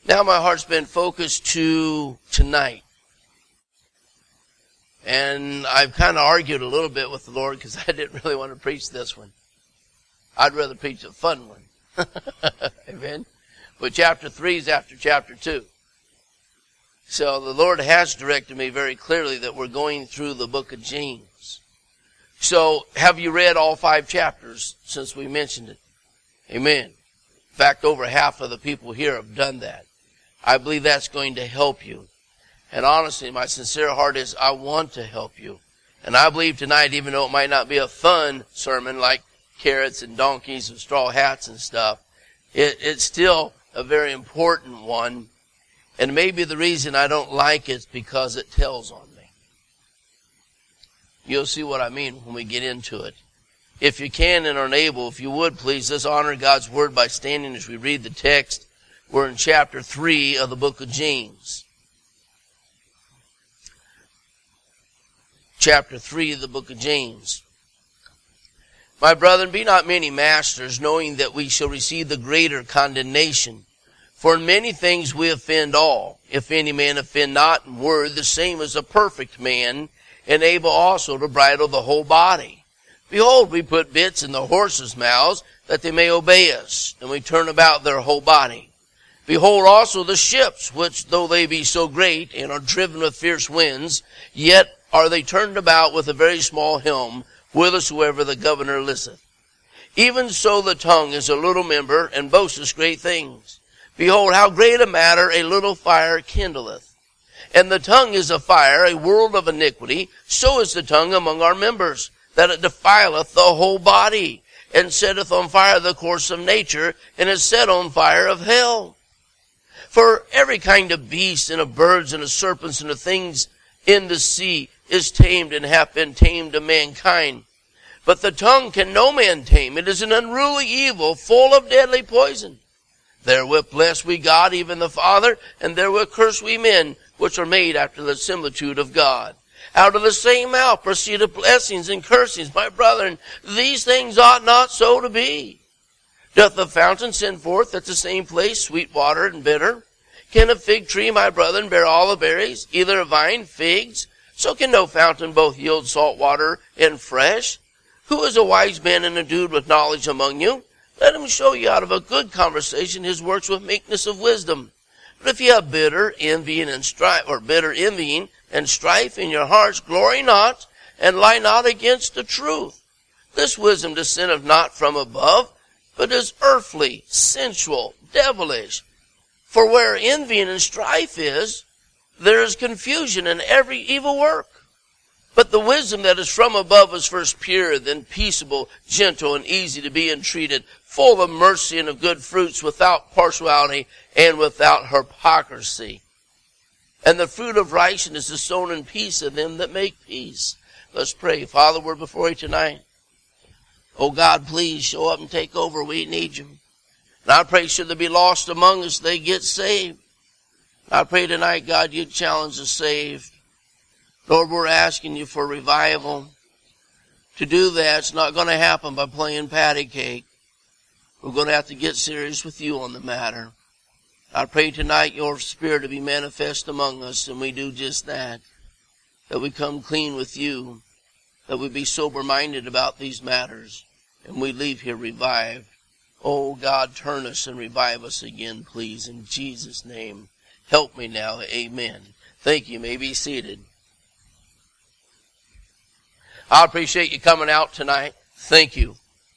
Now my heart's been focused to tonight. And I've kind of argued a little bit with the Lord because I didn't really want to preach this one. I'd rather preach a fun one. Amen. But chapter 3 is after chapter 2. So the Lord has directed me very clearly that we're going through the book of James. So have you read all 5 chapters since we mentioned it? Amen. In fact, over half of the people here have done that. I believe that's going to help you. And honestly, my sincere heart is I want to help you. And I believe tonight, even though it might not be a fun sermon like carrots and donkeys and straw hats and stuff, it's still a very important one. And maybe the reason I don't like it is because it tells on me. You'll see what I mean when we get into it. If you can and are able, if you would please, let's honor God's word by standing as we read the text. We're in chapter 3 of the book of James. Chapter 3 of the book of James. My brethren, be not many masters, knowing that we shall receive the greater condemnation. For in many things we offend all. If any man offend not in word, the same as a perfect man, and able also to bridle the whole body. Behold, we put bits in the horses' mouths, that they may obey us, and we turn about their whole body. Behold also the ships, which though they be so great, and are driven with fierce winds, yet are they turned about with a very small helm, whithersoever the governor listeth. Even so the tongue is a little member, and boasteth great things. Behold, how great a matter a little fire kindleth. And the tongue is a fire, a world of iniquity. So is the tongue among our members, that it defileth the whole body, and setteth on fire the course of nature, and is set on fire of hell. For every kind of beast, and of birds, and of serpents, and of things in the sea is tamed, and hath been tamed of mankind. But the tongue can no man tame. It is an unruly evil, full of deadly poison. Therewith bless we God, even the Father, and therewith curse we men, which are made after the similitude of God. Out of the same mouth proceedeth blessings and cursings. My brethren, these things ought not so to be. Doth the fountain send forth at the same place sweet water and bitter? Can a fig tree, my brethren, bear olive berries, either a vine, figs? So can no fountain both yield salt water and fresh? Who is a wise man and endued with knowledge among you? Let him show you out of a good conversation his works with meekness of wisdom. But if you have bitter envying and strife in your hearts, glory not, and lie not against the truth. This wisdom descendeth not from above, but is earthly, sensual, devilish. For where envying and strife is, there is confusion in every evil work. But the wisdom that is from above is first pure, then peaceable, gentle, and easy to be entreated, full of mercy and of good fruits, without partiality and without hypocrisy. And the fruit of righteousness is sown in peace of them that make peace. Let's pray. Father, we're before you tonight. Oh God, please show up and take over. We need you. And I pray should there be lost among us, they get saved. I pray tonight, God, you'd challenge the saved. Lord, we're asking you for revival. To do that, it's not going to happen by playing patty cake. We're going to have to get serious with you on the matter. I pray tonight your Spirit to be manifest among us, and we do just that. That we come clean with you. That we be sober-minded about these matters. And we leave here revived. Oh, God, turn us and revive us again, please. In Jesus' name, help me now. Amen. Thank you. You may be seated. I appreciate you coming out tonight. Thank you.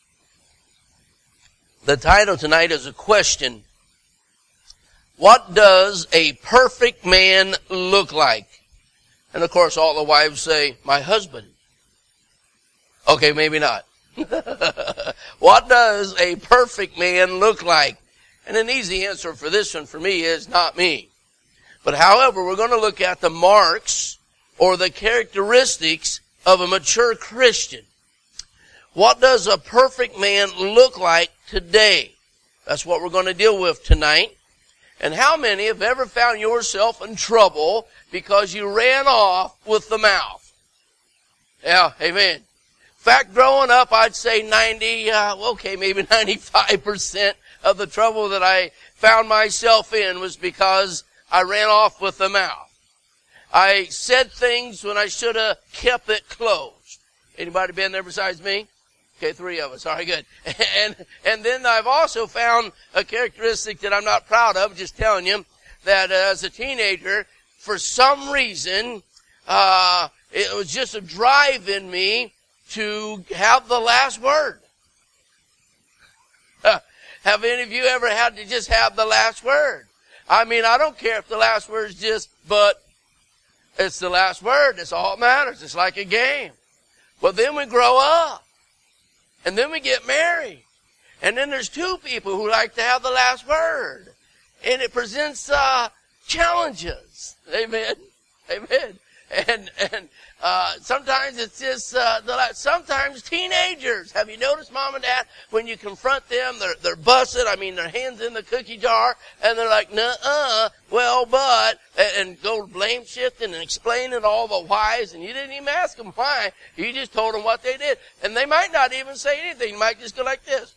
The title tonight is a question. What does a perfect man look like? And of course all the wives say, my husband. Okay, maybe not. What does a perfect man look like? And an easy answer for this one for me is not me. But however, we're going to look at the marks or the characteristics of a mature Christian. What does a perfect man look like today? That's what we're going to deal with tonight. And how many have ever found yourself in trouble because you ran off with the mouth? Yeah, amen. In fact, growing up, I'd say maybe 95% of the trouble that I found myself in was because I ran off with the mouth. I said things when I should have kept it closed. Anybody been there besides me? Okay, 3 of us. All right, good. And then I've also found a characteristic that I'm not proud of, just telling you, that as a teenager, for some reason, it was just a drive in me to have the last word. Have any of you ever had to just have the last word? I mean, I don't care if the last word is just, but it's the last word. That's all that matters. It's like a game. Well, then we grow up. And then we get married. And then there's 2 people who like to have the last word. And it presents challenges. Amen. Amen. And sometimes it's just sometimes teenagers. Have you noticed, Mom and Dad, when you confront them, they're busted. I mean, their hands in the cookie jar, and they're like, nuh-uh, well, but, and go blame shifting and explaining all the whys, and you didn't even ask them why. You just told them what they did, and they might not even say anything. You might just go like this.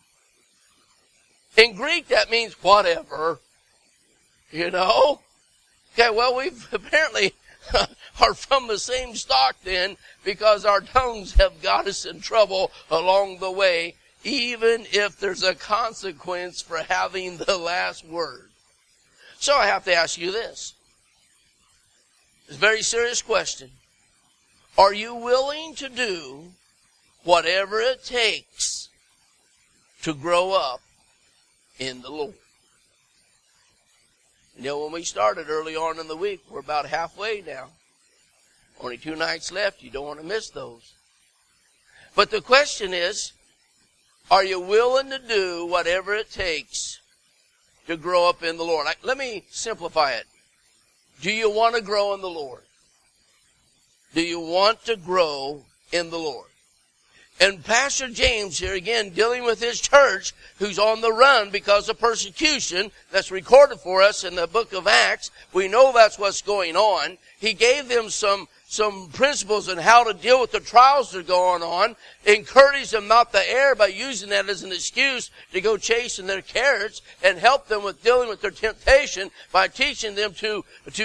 In Greek, that means whatever. You know? Okay, well, we've apparently are from the same stock then, because our tongues have got us in trouble along the way, even if there's a consequence for having the last word. So I have to ask you this. It's a very serious question. Are you willing to do whatever it takes to grow up in the Lord? You know, when we started early on in the week, we're about halfway now. Only 2 nights left. You don't want to miss those. But the question is, are you willing to do whatever it takes to grow up in the Lord? Let me simplify it. Do you want to grow in the Lord? Do you want to grow in the Lord? And Pastor James here, again, dealing with his church who's on the run because of persecution that's recorded for us in the book of Acts. We know that's what's going on. He gave them some principles on how to deal with the trials that are going on, encourage them not to err by using that as an excuse to go chasing their carrots, and help them with dealing with their temptation by teaching them to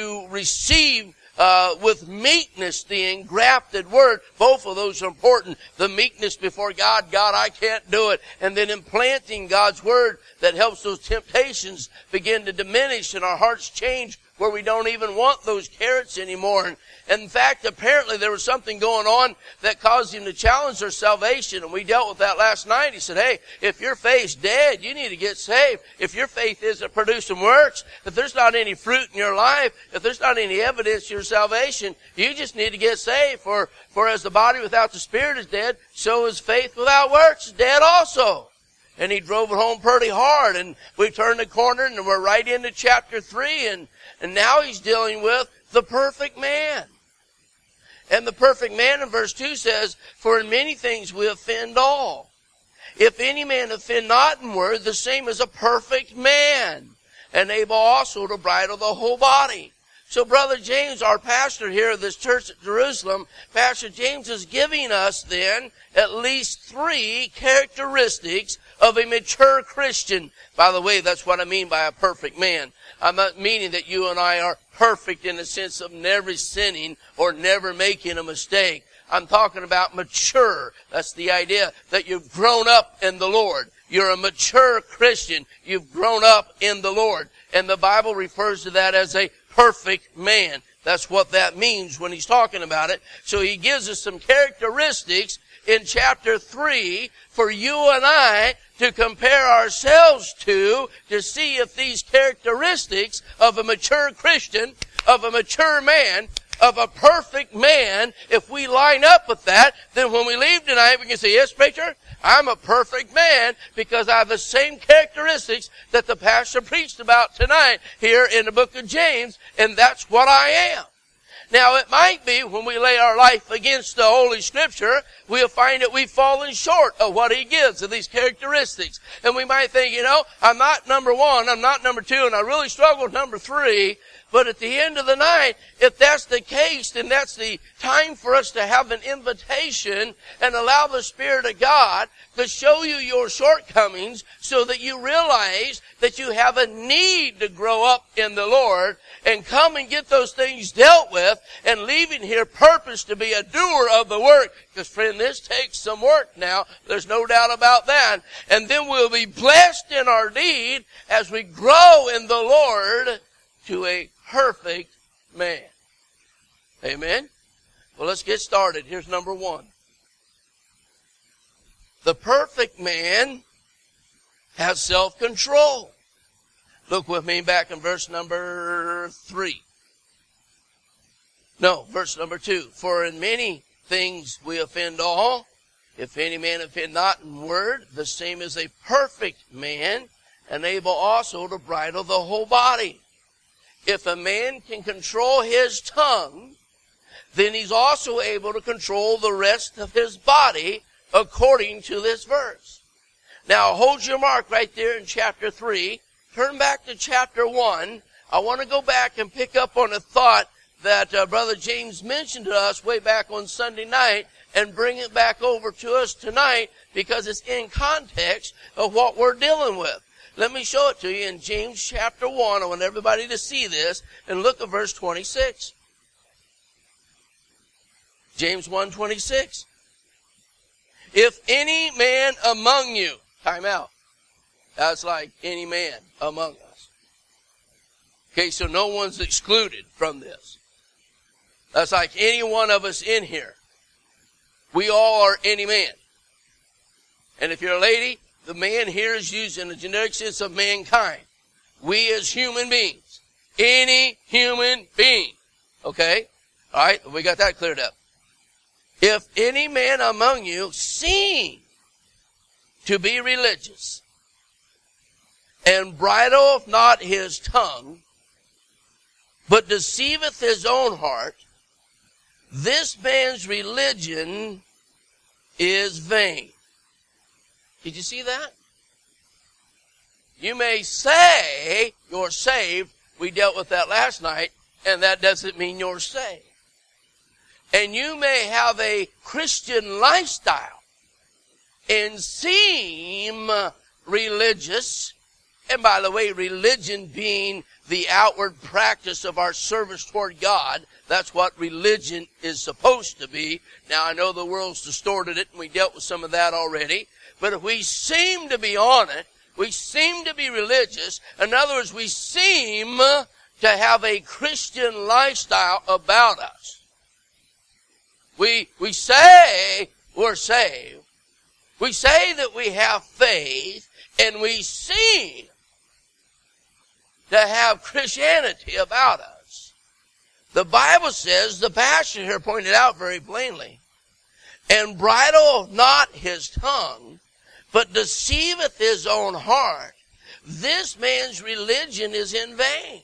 receive with meekness the engrafted word. Both of those are important. The meekness before God, I can't do it. And then implanting God's word that helps those temptations begin to diminish and our hearts change where we don't even want those carrots anymore. And in fact, apparently there was something going on that caused him to challenge their salvation. And we dealt with that last night. He said, hey, if your faith's dead, you need to get saved. If your faith isn't producing works, if there's not any fruit in your life, if there's not any evidence to your salvation, you just need to get saved. For as the body without the spirit is dead, so is faith without works dead also. And he drove it home pretty hard. And we turned the corner and we're right into chapter 3. And now he's dealing with the perfect man. And the perfect man in verse 2 says, for in many things we offend all. If any man offend not in word, the same is a perfect man, and able also to bridle the whole body. So Brother James, our pastor here of this church at Jerusalem, Pastor James is giving us then at least 3 characteristics of a mature Christian. By the way, that's what I mean by a perfect man. I'm not meaning that you and I are perfect in the sense of never sinning or never making a mistake. I'm talking about mature. That's the idea that you've grown up in the Lord. You're a mature Christian. You've grown up in the Lord. And the Bible refers to that as a perfect man. That's what that means when he's talking about it. So he gives us some characteristics in chapter 3 for you and I to compare ourselves to see if these characteristics of a mature Christian, of a mature man, of a perfect man, if we line up with that, then when we leave tonight, we can say, yes, preacher, I'm a perfect man because I have the same characteristics that the pastor preached about tonight here in the book of James, and that's what I am. Now, it might be when we lay our life against the Holy Scripture, we'll find that we've fallen short of what He gives of these characteristics. And we might think, I'm not number 1, I'm not number 2, and I really struggle with number 3. But at the end of the night, if that's the case, then that's the time for us to have an invitation and allow the Spirit of God to show you your shortcomings so that you realize that you have a need to grow up in the Lord and come and get those things dealt with and leaving here purpose to be a doer of the work. Because friend, this takes some work now. There's no doubt about that. And then we'll be blessed in our deed as we grow in the Lord to a perfect man. Amen? Well, let's get started. Here's number 1. The perfect man has self-control. Look with me back in verse number 3. No, verse number 2. For in many things we offend all. If any man offend not in word, the same is a perfect man, and able also to bridle the whole body. If a man can control his tongue, then he's also able to control the rest of his body according to this verse. Now, hold your mark right there in chapter 3. Turn back to chapter 1. I want to go back and pick up on a thought that Brother James mentioned to us way back on Sunday night and bring it back over to us tonight because it's in context of what we're dealing with. Let me show it to you in James chapter 1. I want everybody to see this and look at verse 26. James 1:26. If any man among you, time out. That's like any man among us. Okay, so no one's excluded from this. That's like any one of us in here. We all are any man. And if you're a lady, the man here is used in the generic sense of mankind. We as human beings. Any human being. Okay? Alright, we got that cleared up. If any man among you seem to be religious, and bridleth not his tongue, but deceiveth his own heart, this man's religion is vain. Did you see that? You may say you're saved. We dealt with that last night, and that doesn't mean you're saved. And you may have a Christian lifestyle and seem religious. And by the way, religion being the outward practice of our service toward God, that's what religion is supposed to be. Now, I know the world's distorted it, and we dealt with some of that already. But if we seem to be on it, we seem to be religious. In other words, we seem to have a Christian lifestyle about us. We say we're saved. We say that we have faith, and we seem to have Christianity about us. The Bible says, the pastor here pointed out very plainly, and bridleth not his tongue, but deceiveth his own heart. This man's religion is in vain.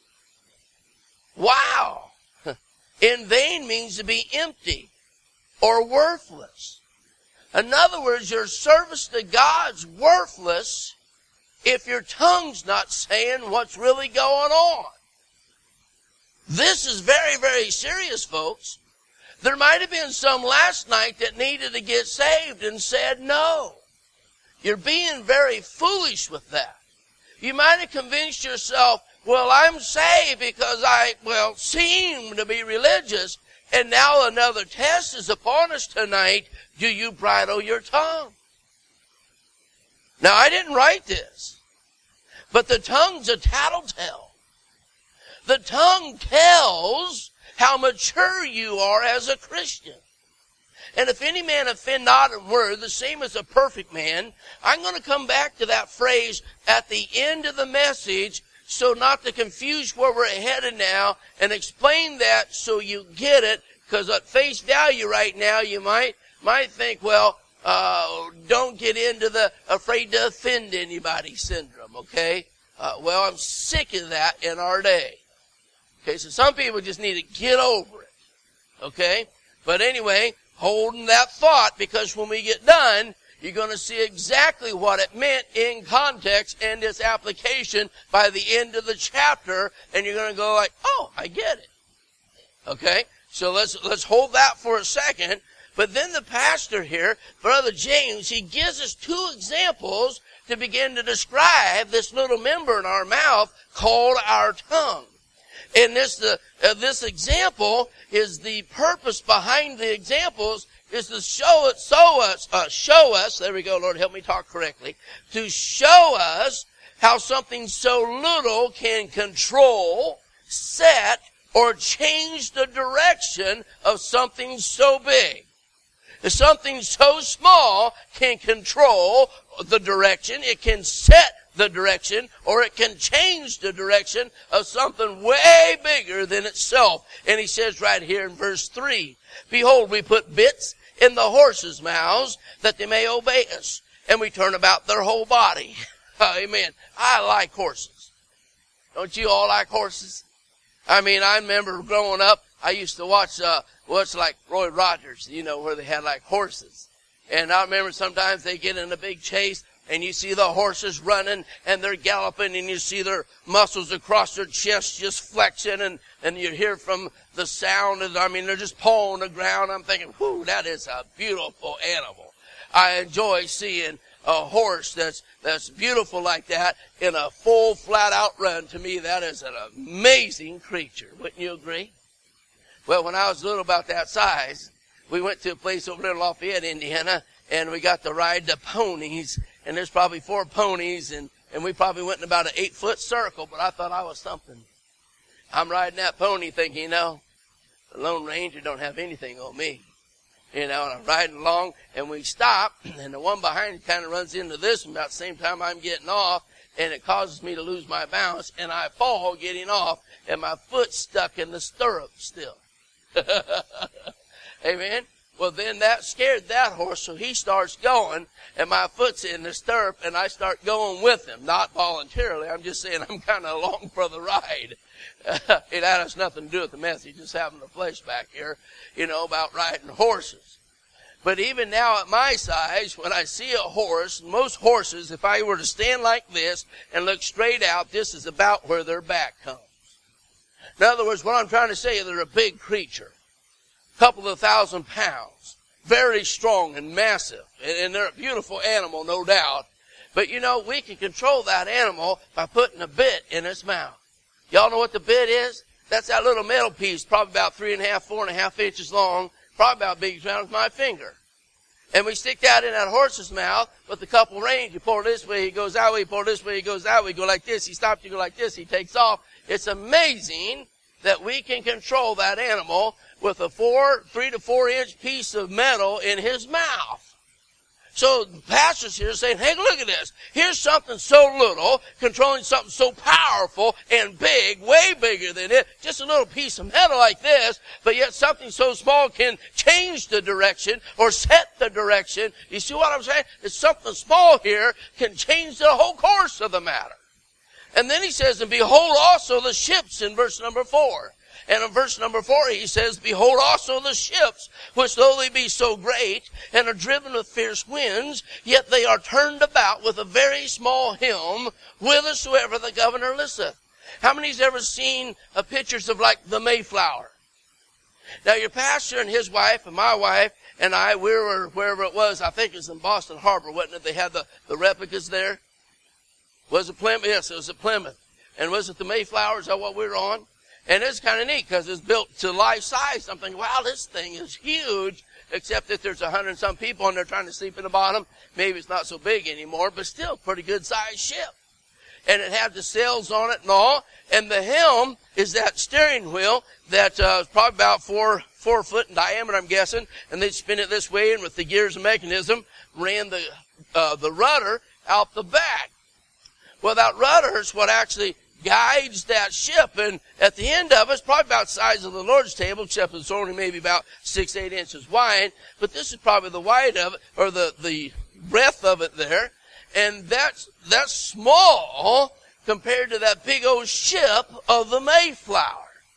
Wow. In vain means to be empty or worthless. In other words, your service to God's worthless if your tongue's not saying what's really going on. This is very, very serious, folks. There might have been some last night that needed to get saved and said no. You're being very foolish with that. You might have convinced yourself, well, I'm saved because I seem to be religious, and now another test is upon us tonight. Do you bridle your tongue? Now, I didn't write this, but the tongue's a tattletale. The tongue tells how mature you are as a Christian. And if any man offend not in word, the same as a perfect man. I'm going to come back to that phrase at the end of the message, so not to confuse where we're headed now, and explain that so you get it, because at face value right now you might think, well, don't get into the afraid to offend anybody syndrome, okay? Well, I'm sick of that in our day. Okay, so some people just need to get over it. Okay? But anyway, holding that thought, because when we get done, you're going to see exactly what it meant in context and its application by the end of the chapter, and you're going to go like, oh, I get it. Okay? So let's hold that for a second. But then the pastor here, Brother James, he gives us two examples to begin to describe this little member in our mouth called our tongue. And this example is the purpose behind the examples is to show us, there we go, Lord, help me talk correctly, to show us how something so little can control, set, or change the direction of something so big. If something so small can control the direction, it can set the direction, or it can change the direction of something way bigger than itself. And he says right here in verse 3, behold, we put bits in the horses' mouths that they may obey us, and we turn about their whole body. Amen. I like horses. Don't you all like horses? I mean, I remember growing up, I used to watch what's like Roy Rogers, where they had like horses. And I remember sometimes they get in a big chase, and you see the horses running, and they're galloping, and you see their muscles across their chest just flexing, and you hear from the sound, they're just pawing the ground. I'm thinking, whew, that is a beautiful animal. I enjoy seeing a horse that's beautiful like that in a full, flat-out run. To me, that is an amazing creature. Wouldn't you agree? Well, when I was little, about that size, we went to a place over there in Lafayette, Indiana, and we got to ride the ponies. And there's probably 4 ponies, and we probably went in about an 8-foot circle, but I thought I was something. I'm riding that pony thinking, the Lone Ranger don't have anything on me. And I'm riding along, and we stop, and the one behind kind of runs into this, and about the same time I'm getting off, and it causes me to lose my balance, and I fall getting off, and my foot's stuck in the stirrup still. Amen? Well, then that scared that horse, so he starts going, and my foot's in the stirrup, and I start going with him. Not voluntarily. I'm just saying I'm kind of along for the ride. It has nothing to do with the message, just having a flashback here, about riding horses. But even now at my size, when I see a horse, most horses, if I were to stand like this and look straight out, this is about where their back comes. In other words, what I'm trying to say is they're a big creature. Couple of 1,000 pounds, very strong and massive, and they're a beautiful animal, no doubt. But we can control that animal by putting a bit in its mouth. Y'all know what the bit is? That's that little metal piece, probably about 3.5, 4.5 inches long, probably about big as my finger. And we stick that in that horse's mouth with a couple reins. You pull it this way, he goes that way. You pull it this way, he goes that way. You go like this, he stops. You go like this, he takes off. It's amazing that we can control that animal with a 3 to 4 inch piece of metal in his mouth. So the pastor's here saying, hey, look at this. Here's something so little, controlling something so powerful and big, way bigger than it. Just a little piece of metal like this, but yet something so small can change the direction or set the direction. You see what I'm saying? It's something small here can change the whole course of the matter. And then he says, and behold also the ships in verse number 4. And in verse number 4 he says, behold also the ships, which though they be so great, and are driven with fierce winds, yet they are turned about with a very small helm, whithersoever the governor listeth. How many's ever seen pictures of like the Mayflower? Now your pastor and his wife and my wife and I, we were wherever it was, I think it was in Boston Harbor, wasn't it? They had the replicas there. Was it Plymouth? Yes, it was at Plymouth. And was it the Mayflower? Is that what we were on? And it's kind of neat because it's built to life size. I'm thinking, wow, this thing is huge, except that there's 100 and some people and they're trying to sleep in the bottom. Maybe it's not so big anymore, but still pretty good sized ship. And it had the sails on it and all. And the helm is that steering wheel that is probably about 4 foot in diameter, I'm guessing. And they spin it this way, and with the gears and mechanism, ran the rudder out the back. Well, that rudder is what actually guides that ship, and at the end of it, it's probably about the size of the Lord's table, except it's only maybe about 6-8 inches wide, but this is probably the wide of it, or the breadth of it there, and that's small compared to that big old ship of the Mayflower.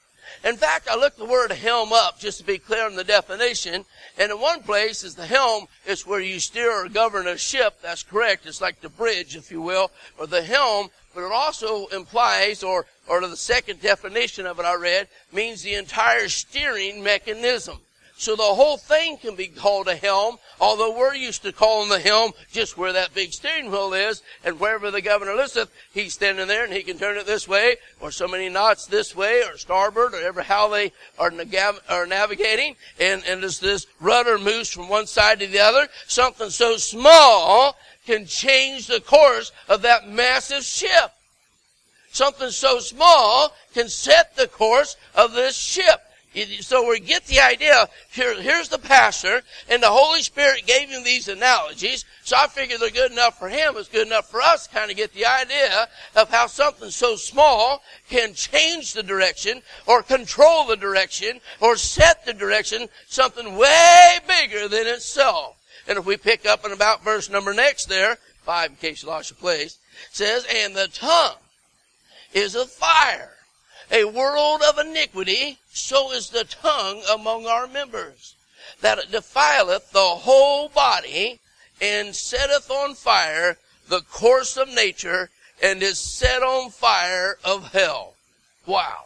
In fact, I looked the word helm up just to be clear on the definition. And in one place is the helm is where you steer or govern a ship. That's correct. It's like the bridge, if you will, or the helm. But it also implies, or the second definition of it I read, means the entire steering mechanism. So the whole thing can be called a helm, although we're used to calling the helm just where that big steering wheel is, and wherever the governor listeth, he's standing there and he can turn it this way, or so many knots this way, or starboard, or ever how they are navigating, and as this rudder moves from one side to the other, something so small can change the course of that massive ship. Something so small can set the course of this ship. So we get the idea. Here's the pastor, and the Holy Spirit gave him these analogies. So I figure they're good enough for him. It's good enough for us to kind of get the idea of how something so small can change the direction, or control the direction, or set the direction, something way bigger than itself. And if we pick up in about verse number next there, 5 in case you lost your place, it says, and the tongue is a fire, a world of iniquity, so is the tongue among our members, that it defileth the whole body, and setteth on fire the course of nature, and is set on fire of hell. Wow.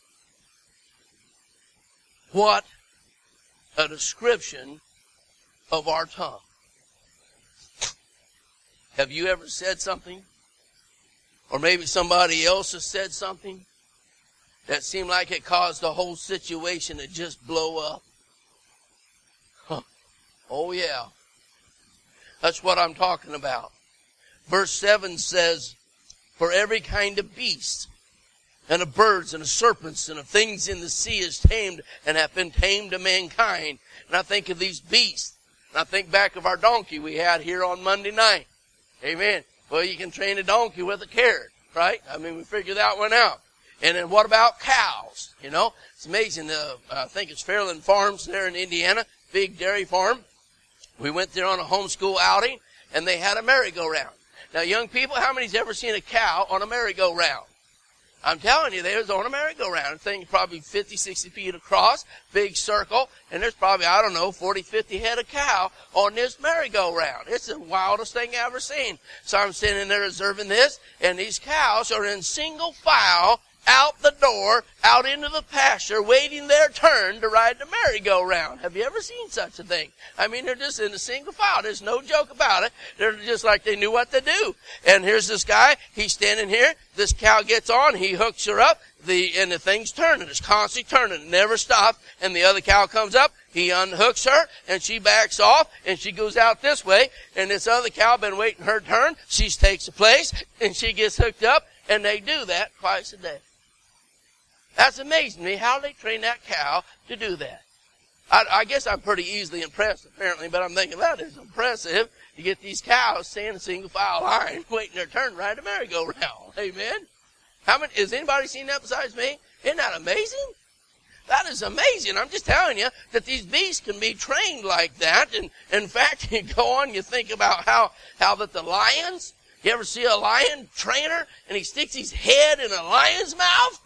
What a description of our tongue. Have you ever said something? Or maybe somebody else has said something that seemed like it caused the whole situation to just blow up? Huh. Oh yeah. That's what I'm talking about. Verse 7 says, for every kind of beast, and of birds, and of serpents, and of things in the sea is tamed, and have been tamed to mankind. And I think of these beasts. And I think back of our donkey we had here on Monday night. Amen. Well, you can train a donkey with a carrot, right? I mean, we figured that one out. And then what about cows? You know, it's amazing. I think it's Fairland Farms there in Indiana, big dairy farm. We went there on a homeschool outing, and they had a merry-go-round. Now, young people, how many's ever seen a cow on a merry-go-round? I'm telling you, they was on a merry-go-round. The thing's probably 50, 60 feet across, big circle, and there's probably, 40, 50 head of cow on this merry-go-round. It's the wildest thing I've ever seen. So I'm standing there observing this, and these cows are in single file out the door, out into the pasture, waiting their turn to ride the merry-go-round. Have you ever seen such a thing? I mean, they're just in a single file. There's no joke about it. They're just like they knew what to do. And here's this guy. He's standing here. This cow gets on. He hooks her up. And the thing's turning. It's constantly turning. It never stops. And the other cow comes up. He unhooks her, and she backs off, and she goes out this way. And this other cow been waiting her turn. She takes the place, and she gets hooked up. And they do that twice a day. That's amazing to me how they train that cow to do that. I guess I'm pretty easily impressed, apparently, but I'm thinking that is impressive to get these cows staying in a single file line, waiting their turn to ride a merry-go-round. Amen? Has anybody seen that besides me? Isn't that amazing? That is amazing. I'm just telling you that these beasts can be trained like that. And in fact, you go on, you think about how that the lions, you ever see a lion trainer and he sticks his head in a lion's mouth?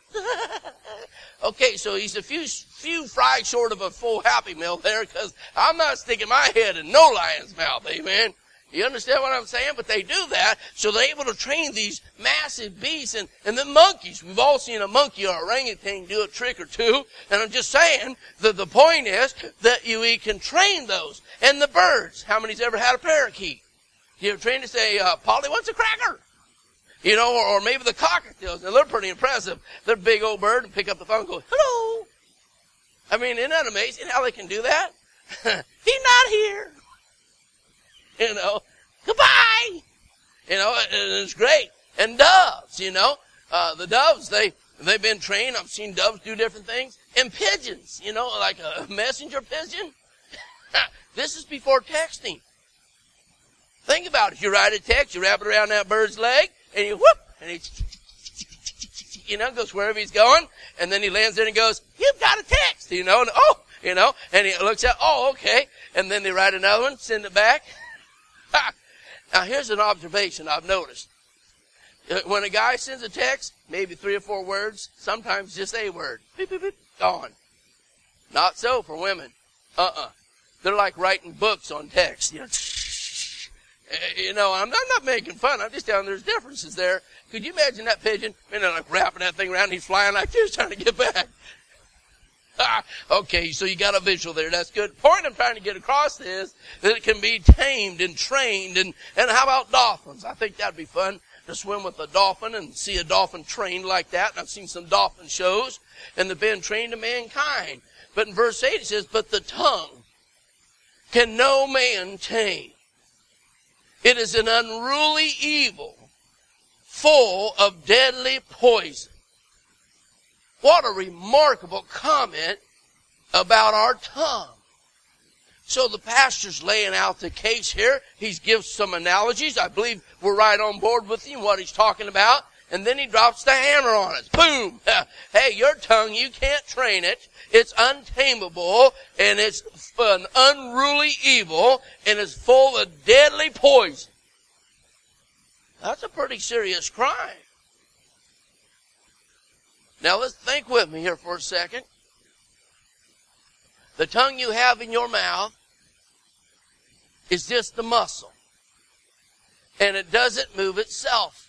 Okay, so he's a few fries short of a full Happy Meal there, because I'm not sticking my head in no lion's mouth, amen? You understand what I'm saying? But they do that, so they're able to train these massive beasts. And the monkeys, we've all seen a monkey or orangutan do a trick or two, and I'm just saying that the point is that we can train those. And the birds, how many's ever had a parakeet? You ever trained to say, Polly wants a cracker? You know, or maybe the cockatiels. Now, they're pretty impressive. They're a big old bird and pick up the phone and go, hello. I mean, isn't that amazing how they can do that? He's not here. You know, goodbye. You know, and it's great. And doves, you know, the doves, they've been trained. I've seen doves do different things. And pigeons, you know, like a messenger pigeon. This is before texting. Think about it. You write a text, you wrap it around that bird's leg, and you whoop, and he, you know, goes wherever he's going, and then he lands there and goes, you've got a text, you know, and oh, you know, and he looks at, oh, okay, and then they write another one, send it back. Now here's an observation I've noticed. When a guy sends a text, maybe 3 or 4 words, sometimes just a word. Beep, beep, beep, gone. Not so for women. They're like writing books on text. I'm not making fun. I'm just telling there's differences there. Could you imagine that pigeon? They're like wrapping that thing around. He's flying like this, trying to get back. Okay, so you got a visual there. That's good. The point I'm trying to get across is that it can be tamed and trained. And how about dolphins? I think that'd be fun to swim with a dolphin and see a dolphin trained like that. And I've seen some dolphin shows, and they've been trained to mankind. But in verse 8 it says, but the tongue can no man tame. It is an unruly evil, full of deadly poison. What a remarkable comment about our tongue. So the pastor's laying out the case here. He gives some analogies. I believe we're right on board with him, what he's talking about. And then he drops the hammer on us. Boom! Hey, your tongue, you can't train it. It's untamable, and it's an unruly evil, and it's full of deadly poison. That's a pretty serious crime. Now let's think with me here for a second. The tongue you have in your mouth is just the muscle. And it doesn't move itself.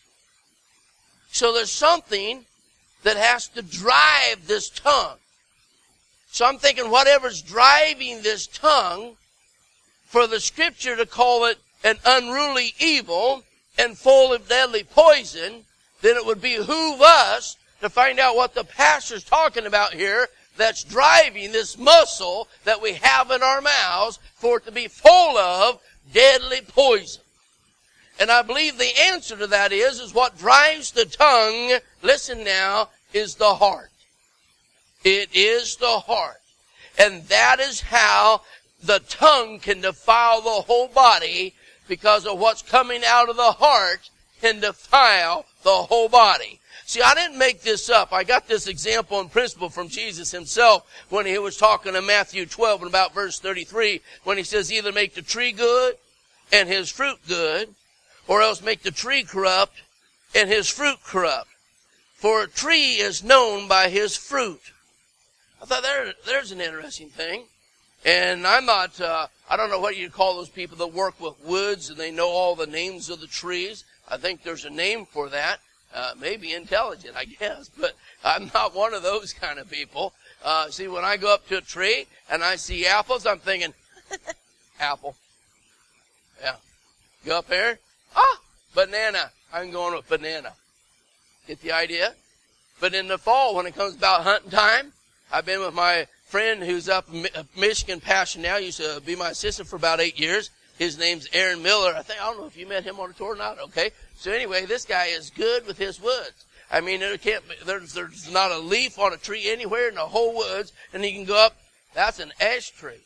So there's something that has to drive this tongue. So I'm thinking whatever's driving this tongue, for the scripture to call it an unruly evil and full of deadly poison, then it would behoove us to find out what the pastor's talking about here that's driving this muscle that we have in our mouths for it to be full of deadly poison. And I believe the answer to that is what drives the tongue, listen now, is the heart. It is the heart. And that is how the tongue can defile the whole body, because of what's coming out of the heart can defile the whole body. See, I didn't make this up. I got this example and principle from Jesus himself when he was talking in Matthew 12 and about verse 33, when he says either make the tree good and his fruit good, or else make the tree corrupt and his fruit corrupt. For a tree is known by his fruit. I thought there's an interesting thing. And I'm not, I don't know what you call those people that work with woods and they know all the names of the trees. I think there's a name for that. Maybe intelligent, I guess. But I'm not one of those kind of people. See, when I go up to a tree and I see apples, I'm thinking, apple. Yeah. Go up there. Banana. I'm going with banana. Get the idea? But in the fall, when it comes about hunting time, I've been with my friend who's up in Michigan, Passion now. Used to be my assistant for about 8 years. His name's Aaron Miller. I don't know if you met him on a tour or not. Okay. So anyway, this guy is good with his woods. I mean, there's not a leaf on a tree anywhere in the whole woods, and he can go up. That's an ash tree.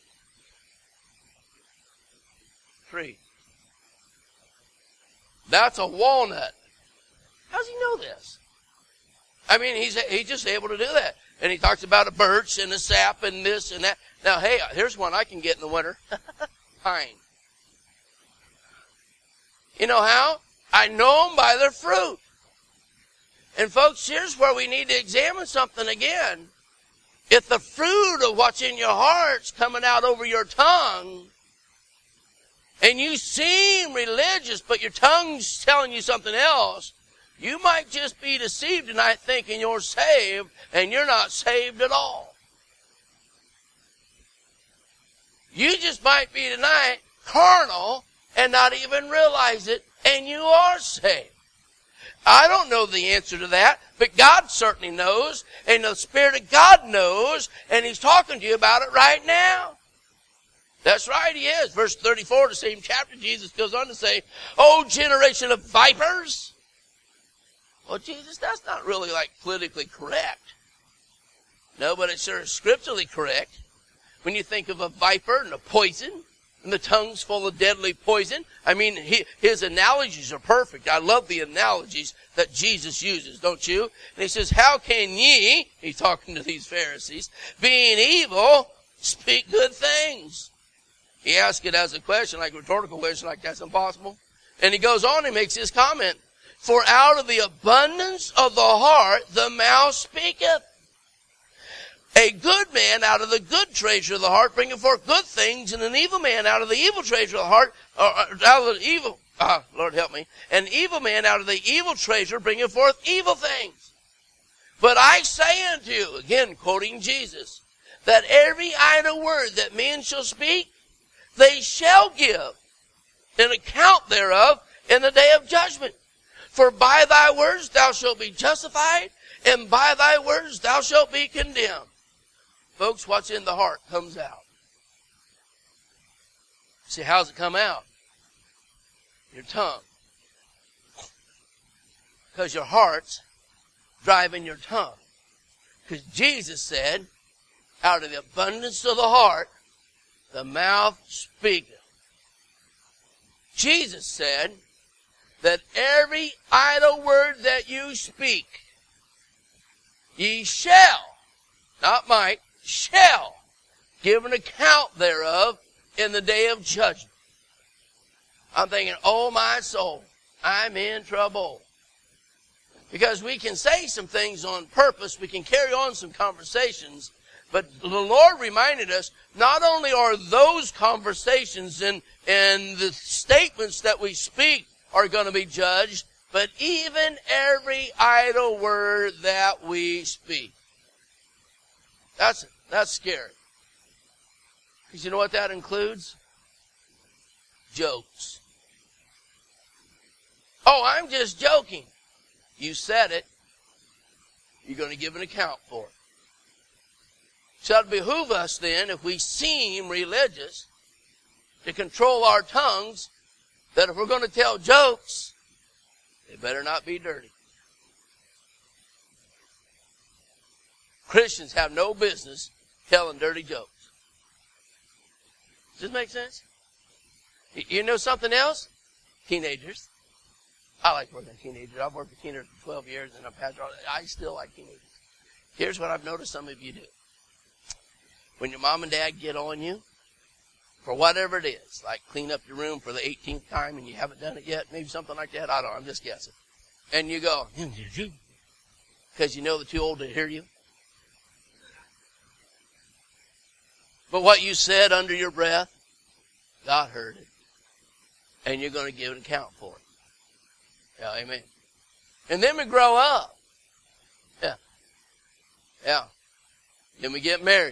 That's a walnut. How's he know this? I mean, he's just able to do that. And he talks about a birch and a sap and this and that. Now, hey, here's one I can get in the winter. Pine. You know how? I know them by their fruit. And folks, here's where we need to examine something again. If the fruit of what's in your heart's coming out over your tongue, and you seem religious, but your tongue's telling you something else, you might just be deceived tonight thinking you're saved, and you're not saved at all. You just might be tonight carnal and not even realize it, and you are saved. I don't know the answer to that, but God certainly knows, and the Spirit of God knows, and He's talking to you about it right now. That's right, He is. Verse 34, the same chapter, Jesus goes on to say, "O generation of vipers." Well, Jesus, that's not really like politically correct. No, but it's sure scripturally correct. When you think of a viper and a poison, and the tongue's full of deadly poison, I mean, his analogies are perfect. I love the analogies that Jesus uses, don't you? And He says, "How can ye," He's talking to these Pharisees, "being evil, speak good things?" He asks it as a question, like a rhetorical question, like that's impossible. And he goes on and makes his comment. For out of the abundance of the heart the mouth speaketh. A good man out of the good treasure of the heart bringeth forth good things, and an evil man out of the evil treasure of the heart, out of the evil, Lord help me, an evil man out of the evil treasure bringeth forth evil things. But I say unto you, again quoting Jesus, that every idle word that men shall speak, they shall give an account thereof in the day of judgment. For by thy words thou shalt be justified, and by thy words thou shalt be condemned. Folks, what's in the heart comes out. See, how's it come out? Your tongue. Because your heart's driving your tongue. Because Jesus said, out of the abundance of the heart, the mouth speaketh. Jesus said that every idle word that you speak, ye shall, not might, shall give an account thereof in the day of judgment. I'm thinking, oh my soul, I'm in trouble. Because we can say some things on purpose, we can carry on some conversations, but the Lord reminded us, not only are those conversations and the statements that we speak are going to be judged, but even every idle word that we speak. That's scary. Because you know what that includes? Jokes. Oh, I'm just joking. You said it. You're going to give an account for it. So it behoove us then, if we seem religious, to control our tongues, that if we're going to tell jokes, they better not be dirty. Christians have no business telling dirty jokes. Does this make sense? You know something else? Teenagers. I like working with teenagers. I've worked with teenagers for 12 years, and I still like teenagers. Here's what I've noticed some of you do. When your mom and dad get on you, for whatever it is, like clean up your room for the 18th time and you haven't done it yet, maybe something like that, I don't know, I'm just guessing. And you go, because you know they're too old to hear you. But what you said under your breath, God heard it. And you're going to give an account for it. Yeah, amen. And then we grow up. Yeah. Then we get married.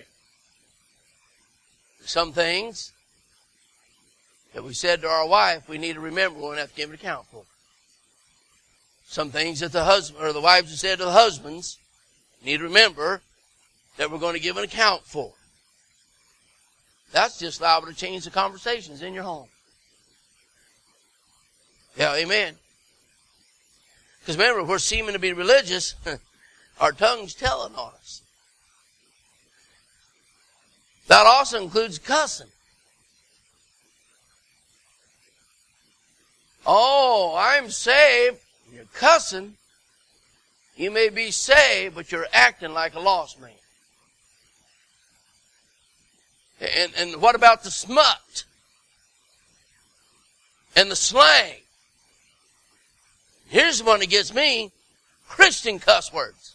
Some things that we said to our wife, we need to remember we're going to have to give an account for. Some things that the husband or the wives have said to the husbands, need to remember that we're going to give an account for. That's just liable to change the conversations in your home. Yeah, amen. Because remember, if we're seeming to be religious, our tongue's telling on us. That also includes cussing. Oh, I'm saved. You're cussing. You may be saved, but you're acting like a lost man. And what about the smut? And the slang? Here's the one that gets me. Christian cuss words.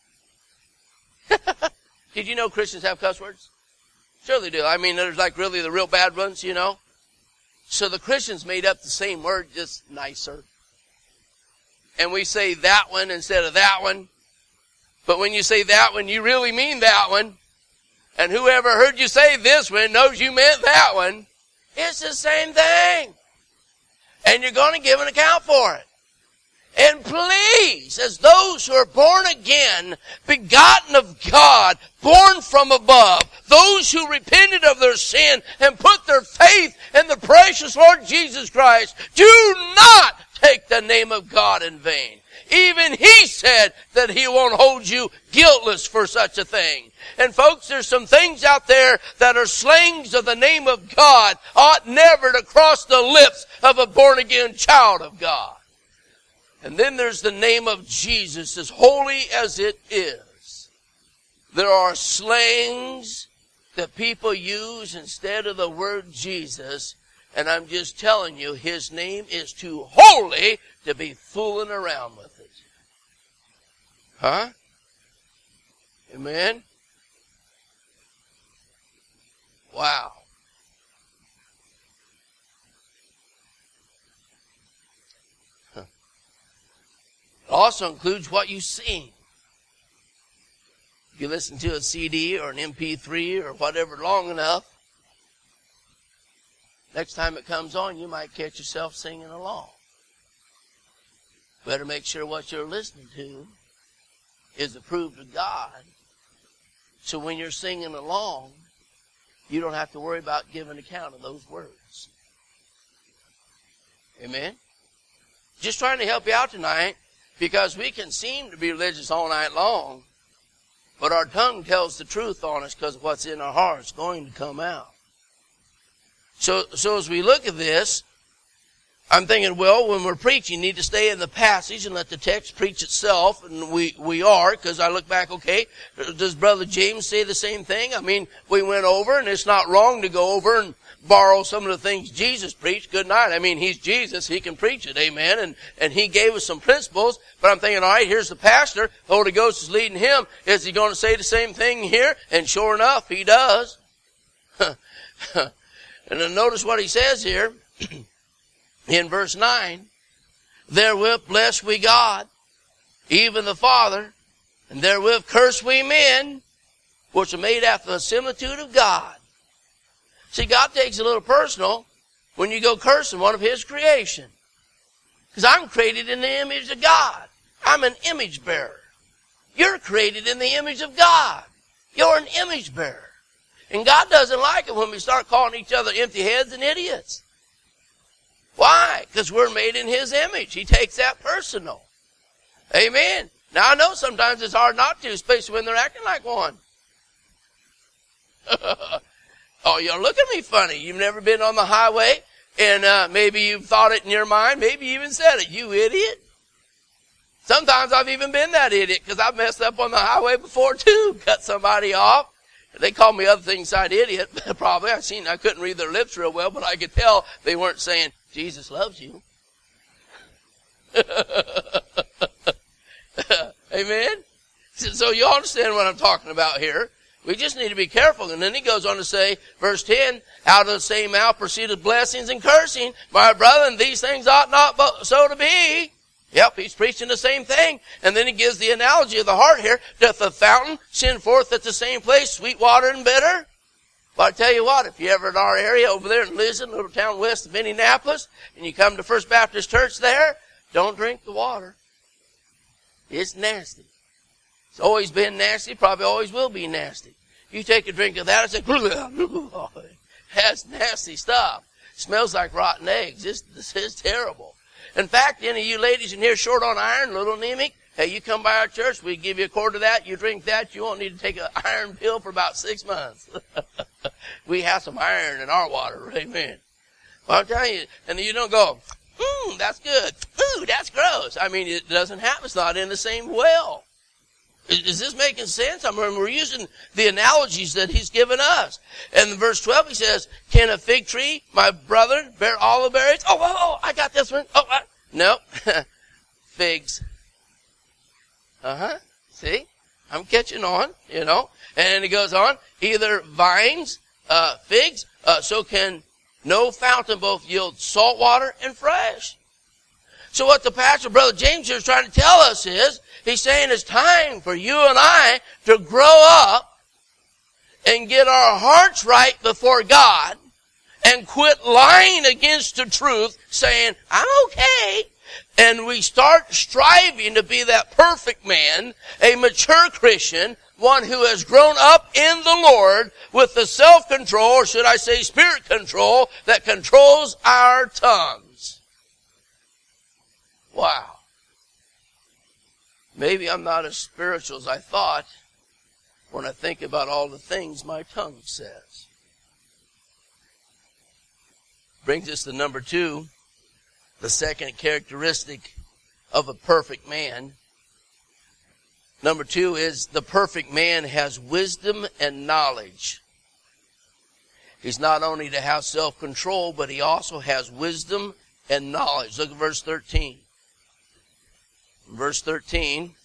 Did you know Christians have cuss words? Sure they do. I mean, there's like really the real bad ones, you know. So the Christians made up the same word, just nicer. And we say that one instead of that one. But when you say that one, you really mean that one. And whoever heard you say this one knows you meant that one. It's the same thing. And you're going to give an account for it. And please, as those who are born again, begotten of God, born from above, those who repented of their sin and put their faith in the precious Lord Jesus Christ, do not take the name of God in vain. Even He said that He won't hold you guiltless for such a thing. And folks, there's some things out there that are slangs of the name of God ought never to cross the lips of a born-again child of God. And then there's the name of Jesus, as holy as it is. There are slangs that people use instead of the word Jesus And I'm just telling you, his name is too holy to be fooling around with it. Huh? Amen? Wow. Huh. It also includes what you sing. If you listen to a CD or an MP3 or whatever long enough, next time it comes on, you might catch yourself singing along. Better make sure what you're listening to is approved of God. So when you're singing along, you don't have to worry about giving account of those words. Amen? Just trying to help you out tonight, because we can seem to be religious all night long, but our tongue tells the truth on us because of what's in our hearts going to come out. So as we look at this, I'm thinking, well, when we're preaching, you need to stay in the passage and let the text preach itself, and we are, because I look back, okay, does Brother James say the same thing? I mean, we went over, and it's not wrong to go over and borrow some of the things Jesus preached. Good night. I mean, he's Jesus. He can preach it. Amen. And he gave us some principles, but I'm thinking, all right, here's the pastor. The Holy Ghost is leading him. Is he going to say the same thing here? And sure enough, he does. And then notice what he says here. In verse 9, therewith bless we God, even the Father, and therewith curse we men, which are made after the similitude of God. See, God takes it a little personal when you go cursing one of his creation. Because I'm created in the image of God. I'm an image bearer. You're created in the image of God. You're an image bearer. And God doesn't like it when we start calling each other empty heads and idiots. Why? Because we're made in his image. He takes that personal. Amen. Now I know sometimes it's hard not to, especially when they're acting like one. Oh, you're looking at me funny. You've never been on the highway, and maybe you've thought it in your mind. Maybe you even said it. You idiot. Sometimes I've even been that idiot because I've messed up on the highway before too. Cut somebody off. They called me other things besides idiot. Probably. I couldn't read their lips real well, but I could tell they weren't saying, Jesus loves you. Amen? So you understand what I'm talking about here. We just need to be careful. And then he goes on to say, verse 10, out of the same mouth proceedeth blessings and cursing. My brethren, these things ought not so to be. Yep, he's preaching the same thing. And then he gives the analogy of the heart here. Doth the fountain send forth at the same place sweet water and bitter? Well, I tell you what, if you're ever in our area over there in Lisbon, little town west of Indianapolis, and you come to First Baptist Church there, don't drink the water. It's nasty. It's always been nasty, probably always will be nasty. You take a drink of that and say, that's nasty stuff. It smells like rotten eggs. This is terrible. In fact, any of you ladies in here short on iron, little anemic, hey, you come by our church, we give you a quart of that, you drink that, you won't need to take an iron pill for about 6 months. We have some iron in our water, amen. Well, I'm telling you, and you don't go, that's good. Ooh, that's gross. I mean, it doesn't happen. It's not in the same well. Is this making sense? I mean, we're using the analogies that he's given us. And in verse 12 he says, can a fig tree, my brother, bear olive berries? Oh, I got this one. No. Figs. See? I'm catching on, you know. And he goes on, either vines, figs, so can no fountain both yield salt water and fresh. So what the pastor, Brother James here, is trying to tell us is, he's saying it's time for you and I to grow up and get our hearts right before God and quit lying against the truth, saying, I'm okay. And we start striving to be that perfect man, a mature Christian, one who has grown up in the Lord with the self-control, or should I say spirit control, that controls our tongues. Wow. Maybe I'm not as spiritual as I thought when I think about all the things my tongue says. Brings us to number 2, the second characteristic of a perfect man. Number 2 is the perfect man has wisdom and knowledge. He's not only to have self-control, but he also has wisdom and knowledge. Look at verse 13. Verse 13 it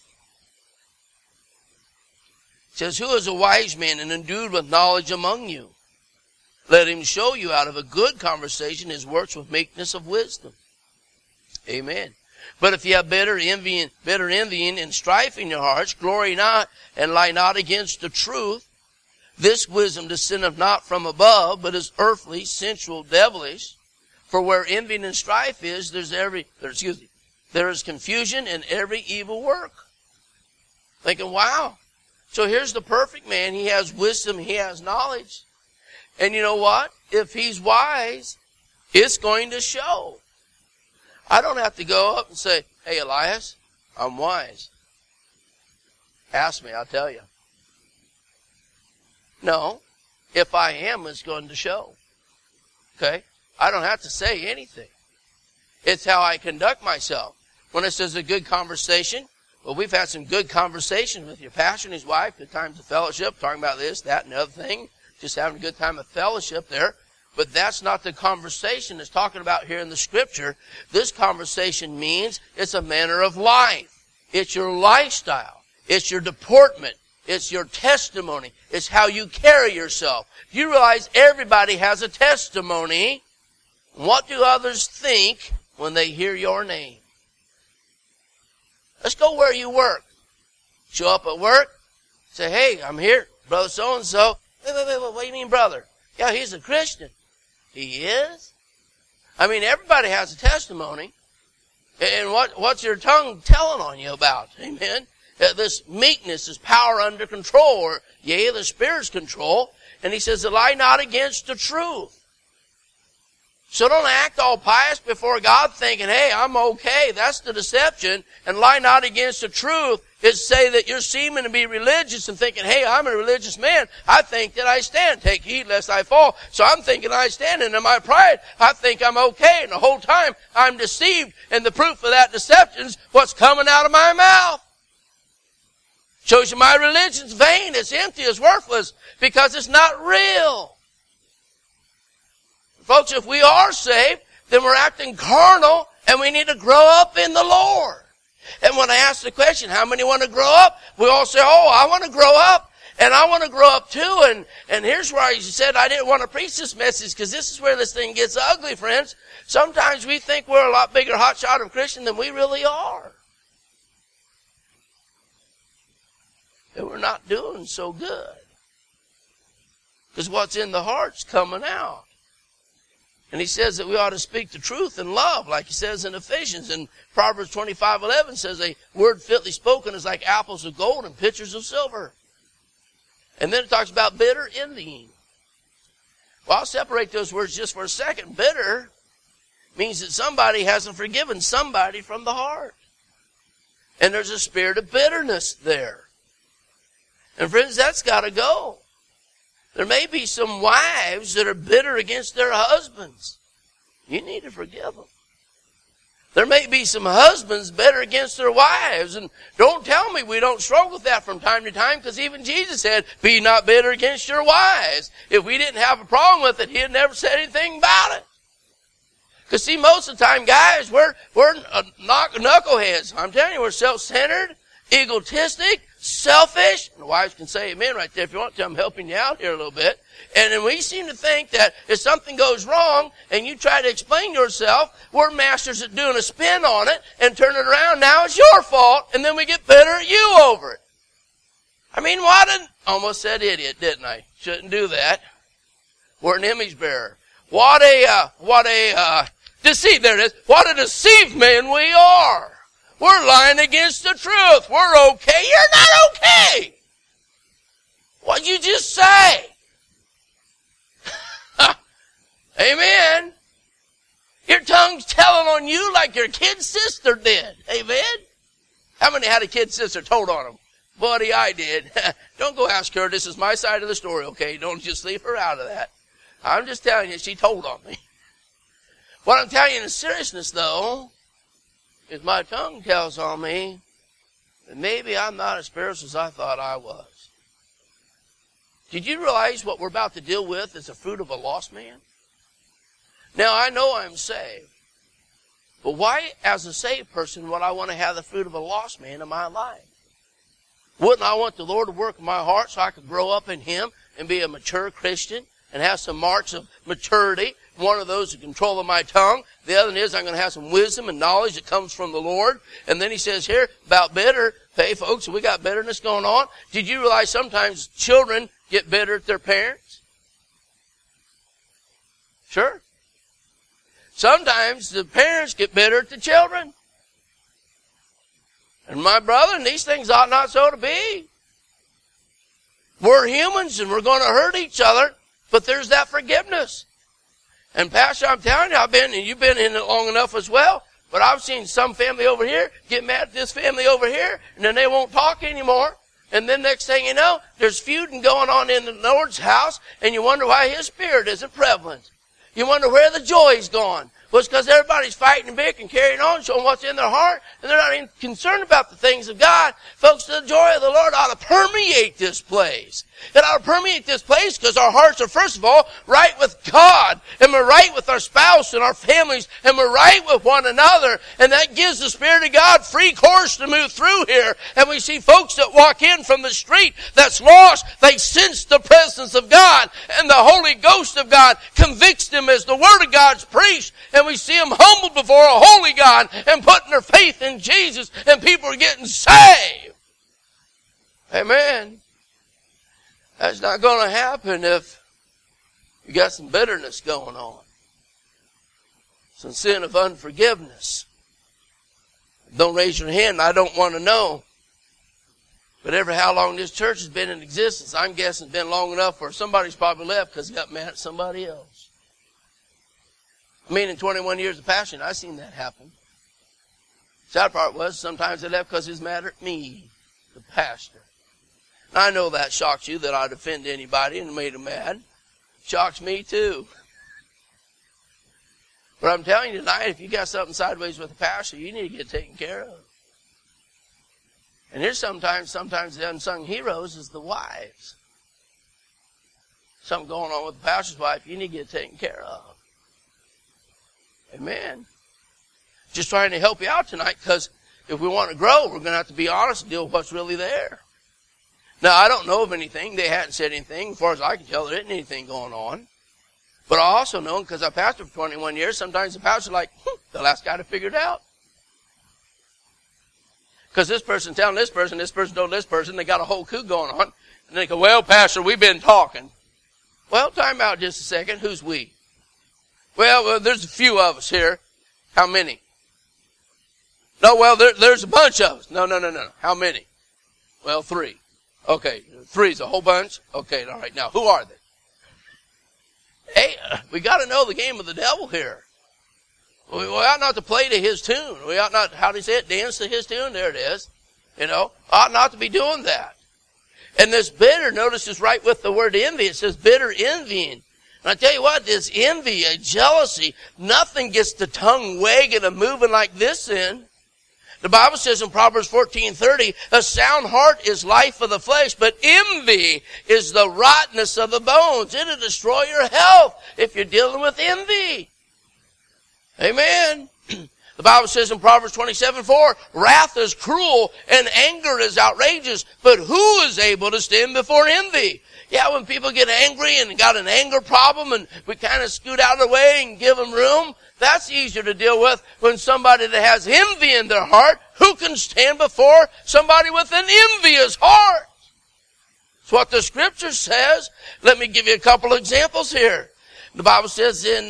says, who is a wise man and endued with knowledge among you? Let him show you out of a good conversation his works with meekness of wisdom. Amen. But if you have bitter envying and strife in your hearts, glory not and lie not against the truth. This wisdom descendeth not from above, but is earthly, sensual, devilish. For where envy and strife is, there is confusion in every evil work. Thinking, wow. So here's the perfect man. He has wisdom. He has knowledge. And you know what? If he's wise, it's going to show. I don't have to go up and say, hey, Elias, I'm wise. Ask me, I'll tell you. No. If I am, it's going to show. Okay? I don't have to say anything. It's how I conduct myself. When it says a good conversation, well, we've had some good conversations with your pastor and his wife, good times of fellowship, talking about this, that, and the other thing. Just having a good time of fellowship there. But that's not the conversation it's talking about here in the Scripture. This conversation means it's a manner of life. It's your lifestyle. It's your deportment. It's your testimony. It's how you carry yourself. You realize everybody has a testimony. What do others think when they hear your name? Let's go where you work. Show up at work. Say, hey, I'm here, brother so-and-so. Wait, what do you mean, brother? Yeah, he's a Christian. He is? I mean, everybody has a testimony. And what's your tongue telling on you about? Amen? This meekness is power under control, or yea, the Spirit's control. And he says, lie not against the truth. So don't act all pious before God thinking, hey, I'm okay. That's the deception. And lie not against the truth is say that you're seeming to be religious and thinking, hey, I'm a religious man. I think that I stand. Take heed lest I fall. So I'm thinking I stand, and in my pride, I think I'm okay. And the whole time, I'm deceived. And the proof of that deception is what's coming out of my mouth. Shows you my religion's vain. It's empty. It's worthless because it's not real. Folks, if we are saved, then we're acting carnal, and we need to grow up in the Lord. And when I ask the question, how many want to grow up? We all say, oh, I want to grow up, and I want to grow up too. And here's where I said I didn't want to preach this message, because this is where this thing gets ugly, friends. Sometimes we think we're a lot bigger hotshot of Christian than we really are. And we're not doing so good. Because what's in the heart's coming out. And he says that we ought to speak the truth in love, like he says in Ephesians. And Proverbs 25:11 says a word fitly spoken is like apples of gold and pitchers of silver. And then it talks about bitter envying. Well, I'll separate those words just for a second. Bitter means that somebody hasn't forgiven somebody from the heart. And there's a spirit of bitterness there. And friends, that's got to go. There may be some wives that are bitter against their husbands. You need to forgive them. There may be some husbands bitter against their wives. And don't tell me we don't struggle with that from time to time, because even Jesus said, be not bitter against your wives. If we didn't have a problem with it, he had never said anything about it. Because see, most of the time, guys, we're knuckleheads. I'm telling you, we're self-centered, egotistic, selfish. And the wives can say amen right there if you want to. I'm helping you out here a little bit. And then we seem to think that if something goes wrong and you try to explain yourself, we're masters at doing a spin on it and turn it around. Now it's your fault. And then we get bitter at you over it. I mean, almost said idiot, didn't I? Shouldn't do that. We're an image bearer. What a deceived, there it is. What a deceived man we are. We're lying against the truth. We're okay. You're not okay. What'd you just say? Amen. Your tongue's telling on you like your kid sister did. Amen. How many had a kid sister told on them? Buddy, I did. Don't go ask her. This is my side of the story, okay? Don't just leave her out of that. I'm just telling you, she told on me. What I'm telling you in seriousness, though, is my tongue tells on me that maybe I'm not as spiritual as I thought I was. Did you realize what we're about to deal with is the fruit of a lost man? Now, I know I'm saved. But why, as a saved person, would I want to have the fruit of a lost man in my life? Wouldn't I want the Lord to work in my heart so I could grow up in Him and be a mature Christian and have some marks of maturity? One of those is control of my tongue. The other is I'm going to have some wisdom and knowledge that comes from the Lord. And then he says here about bitter. Hey, folks, we got bitterness going on. Did you realize sometimes children get bitter at their parents? Sure. Sometimes the parents get bitter at the children. And my brother, these things ought not so to be. We're humans and we're going to hurt each other, but there's that forgiveness. And Pastor, I'm telling you, you've been in it long enough as well, but I've seen some family over here get mad at this family over here, and then they won't talk anymore. And then next thing you know, there's feuding going on in the Lord's house, and you wonder why His Spirit isn't prevalent. You wonder where the joy's gone. Well, it's because everybody's fighting and bickering, carrying on, showing what's in their heart, and they're not even concerned about the things of God. Folks, the joy of the Lord ought to permeate this place. It ought to permeate this place because our hearts are, first of all, right with God, and we're right with our spouse and our families, and we're right with one another, and that gives the Spirit of God free course to move through here. And we see folks that walk in from the street that's lost, they sense the presence of God, and the Holy Ghost of God convicts them as the Word of God's preached, and we see them humbled before a holy God and putting their faith in Jesus, and people are getting saved. Amen. That's not going to happen if you got some bitterness going on. Some sin of unforgiveness. Don't raise your hand. I don't want to know. But ever how long this church has been in existence, I'm guessing it's been long enough where somebody's probably left because he got mad at somebody else. I mean, in 21 years of pastoring, I've seen that happen. Sad part was sometimes they left because he was mad at me, the pastor. I know that shocks you that I'd offend anybody and made them mad. Shocks me too. But I'm telling you tonight, if you got something sideways with the pastor, you need to get taken care of. And here's sometimes the unsung heroes is the wives. Something going on with the pastor's wife, you need to get taken care of. Amen. Just trying to help you out tonight because if we want to grow, we're going to have to be honest and deal with what's really there. Now, I don't know of anything. They hadn't said anything. As far as I can tell, there isn't anything going on. But I also know, because I pastored for 21 years, sometimes the pastor's like, the last guy to figure it out. Because this person's telling this person told this person, they got a whole coup going on. And they go, well, Pastor, we've been talking. Well, time out just a second. Who's we? Well, there's a few of us here. How many? No, well, there's a bunch of us. No. How many? Well, 3. Okay, 3's a whole bunch. Okay, all right. Now, who are they? Hey, we got to know the game of the devil here. We ought not to play to his tune. We ought not, how do you say it, dance to his tune? There it is. Ought not to be doing that. And this bitter, notice is right with the word envy. It says bitter envying. And I tell you what, this envy, a jealousy, nothing gets the tongue wagging and moving like this in. The Bible says in Proverbs 14:30, a sound heart is life of the flesh, but envy is the rottenness of the bones. It'll destroy your health if you're dealing with envy. Amen. The Bible says in Proverbs 27:4, wrath is cruel and anger is outrageous, but who is able to stand before envy? Yeah, when people get angry and got an anger problem and we kind of scoot out of the way and give them room, that's easier to deal with when somebody that has envy in their heart, who can stand before somebody with an envious heart? That's what the Scripture says. Let me give you a couple examples here. The Bible says in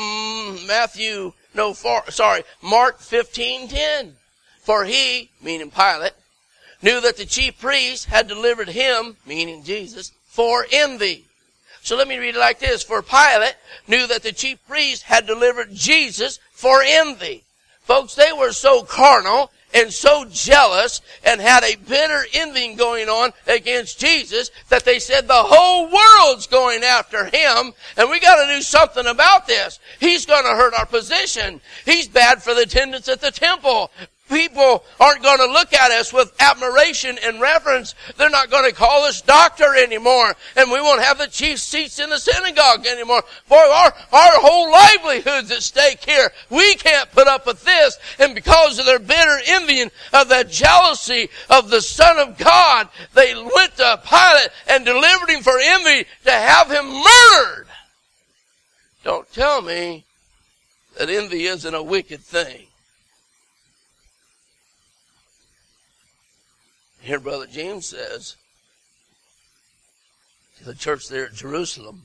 Mark 15:10, for he, meaning Pilate, knew that the chief priests had delivered him, meaning Jesus, for envy. So let me read it like this. For Pilate knew that the chief priests had delivered Jesus for envy. Folks, they were so carnal and so jealous and had a bitter envying going on against Jesus that they said the whole world's going after him and we got to do something about this. He's going to hurt our position. He's bad for the attendance at the temple. People aren't going to look at us with admiration and reverence. They're not going to call us doctor anymore. And we won't have the chief seats in the synagogue anymore. Boy, our whole livelihood's at stake here. We can't put up with this. And because of their bitter envying of that jealousy of the Son of God, they went to Pilate and delivered him for envy to have him murdered. Don't tell me that envy isn't a wicked thing. Here Brother James says to the church there at Jerusalem,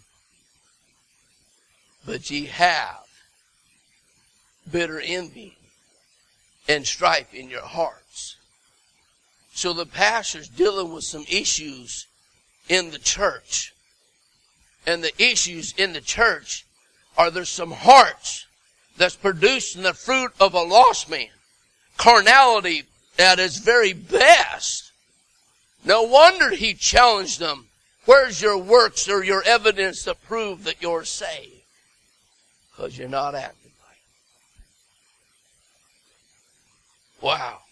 but ye have bitter envy and strife in your hearts. So the pastor's dealing with some issues in the church. And the issues in the church are there's some hearts that's producing the fruit of a lost man. Carnality at its very best. No wonder he challenged them. Where's your works or your evidence to prove that you're saved? Because you're not acting like it. Wow.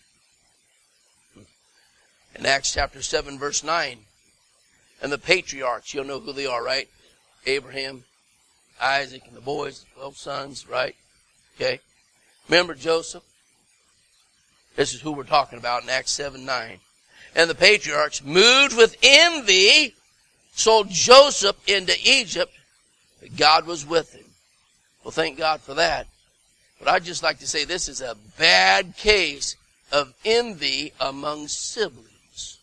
In Acts chapter 7 verse 9, and the patriarchs, you'll know who they are, right? Abraham, Isaac, and the boys, 12 sons, right? Okay. Remember Joseph? This is who we're talking about in Acts 7:9. And the patriarchs, moved with envy, sold Joseph into Egypt, but God was with him. Well, thank God for that. But I'd just like to say this is a bad case of envy among siblings.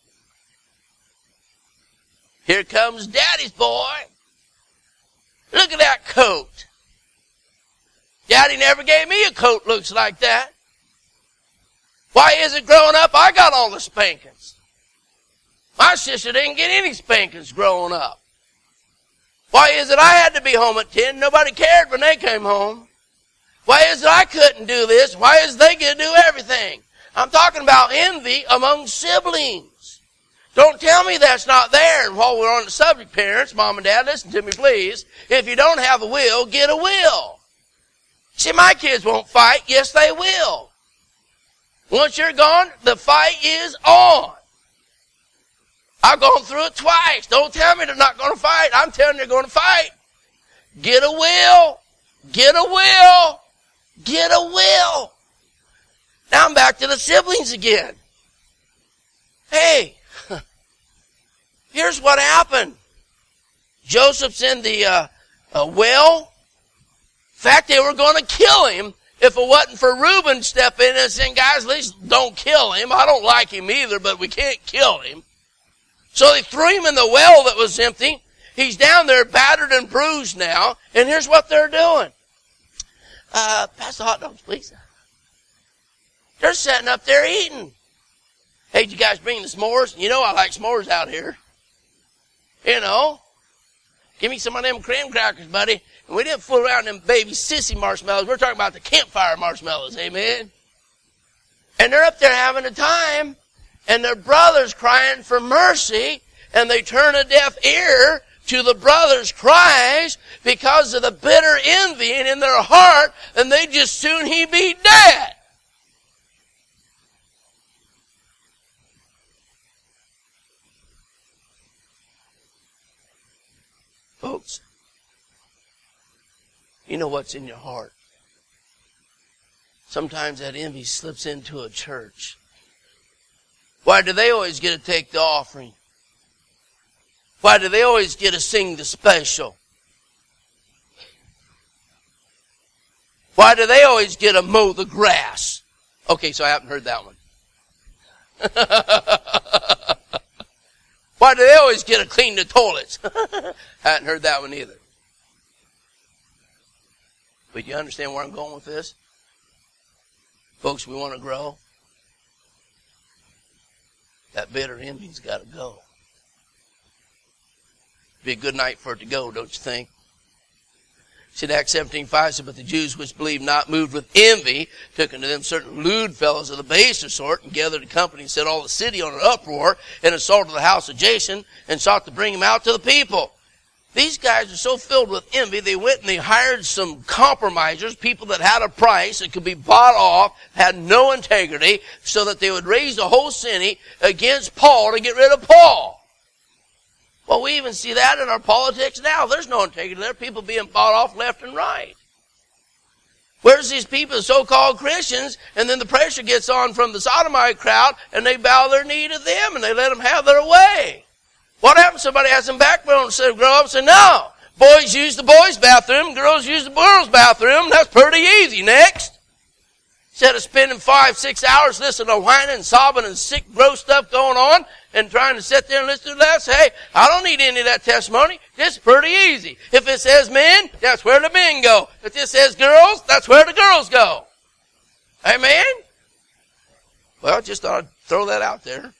Here comes Daddy's boy. Look at that coat. Daddy never gave me a coat looks like that. Why is it growing up I got all the spankings? My sister didn't get any spankings growing up. Why is it I had to be home at 10? Nobody cared when they came home. Why is it I couldn't do this? Why is they going to do everything? I'm talking about envy among siblings. Don't tell me that's not there. And while we're on the subject, parents, mom and dad, listen to me please. If you don't have a will, get a will. See, my kids won't fight. Yes, they will. Once you're gone, the fight is on. I've gone through it twice. Don't tell me they're not going to fight. I'm telling you they're going to fight. Get a will. Get a will. Get a will. Now I'm back to the siblings again. Hey, here's what happened. Joseph's in the well. In fact, they were going to kill him if it wasn't for Reuben stepping in and saying, guys, at least don't kill him. I don't like him either, but we can't kill him. So they threw him in the well that was empty. He's down there battered and bruised now. And here's what they're doing. Pass the hot dogs, please. They're sitting up there eating. Hey, did you guys bring the s'mores? You know I like s'mores out here. You know. Give me some of them graham crackers, buddy. And we didn't fool around them baby sissy marshmallows. We're talking about the campfire marshmallows, amen? And they're up there having a time. And their brother's crying for mercy, and they turn a deaf ear to the brother's cries because of the bitter envying in their heart, and they just soon he be dead. Folks, you know what's in your heart. Sometimes that envy slips into a church. Why do they always get to take the offering? Why do they always get to sing the special? Why do they always get to mow the grass? Okay, so I haven't heard that one. Why do they always get to clean the toilets? I hadn't heard that one either. But you understand where I'm going with this? Folks, we want to grow. That bitter envy's got to go. Be a good night for it to go, don't you think? See, in Acts 17:5 said, but the Jews which believed not, moved with envy, took unto them certain lewd fellows of the baser sort, and gathered a company, and set all the city on an uproar, and assaulted the house of Jason, and sought to bring him out to the people. These guys are so filled with envy, they went and they hired some compromisers, people that had a price that could be bought off, had no integrity, so that they would raise the whole city against Paul to get rid of Paul. Well, we even see that in our politics now. There's no integrity there. People being bought off left and right. Where's these people, so-called Christians, and then the pressure gets on from the sodomite crowd, and they bow their knee to them, and they let them have their way. What happens? Somebody has some backbone and say, grow up and say, no. Boys use the boys' bathroom, girls use the girls' bathroom. That's pretty easy. Next. Instead of spending 5-6 hours listening to whining and sobbing and sick, gross stuff going on and trying to sit there and listen to that, say, I don't need any of that testimony. This is pretty easy. If it says men, that's where the men go. If it says girls, that's where the girls go. Amen? Well, just thought I'd throw that out there.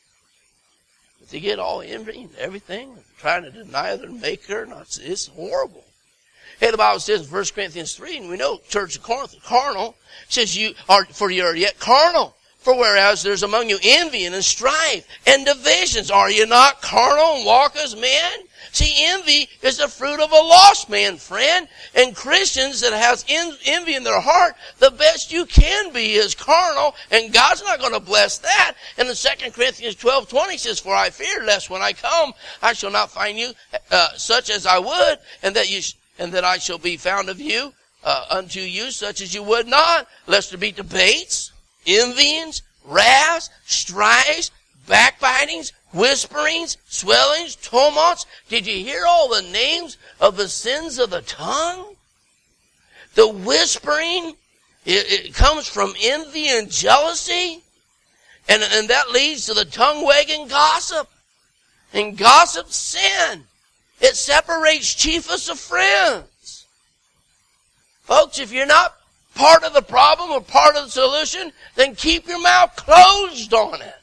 They get all envy and everything, trying to deny their maker. It's horrible. Hey, the Bible says in 1 Corinthians 3, and we know Church of Corinth is carnal, says you are yet carnal. For whereas there's among you envy and strife and divisions, are you not carnal and walk as men? See, envy is the fruit of a lost man, friend. And Christians that has envy in their heart, the best you can be is carnal, and God's not going to bless that. And in 2 Corinthians 12:20 says, for I fear lest when I come, I shall not find you such as I would, and that I shall be found of you unto you such as you would not, lest there be debates, envyings, wraths, strifes, backbitings, whisperings, swellings, tumults. Did you hear all the names of the sins of the tongue? The whispering, it comes from envy and jealousy. And that leads to the tongue-wagging gossip. And gossip, sin. It separates chiefest of friends. Folks, if you're not part of the problem or part of the solution, then keep your mouth closed on it.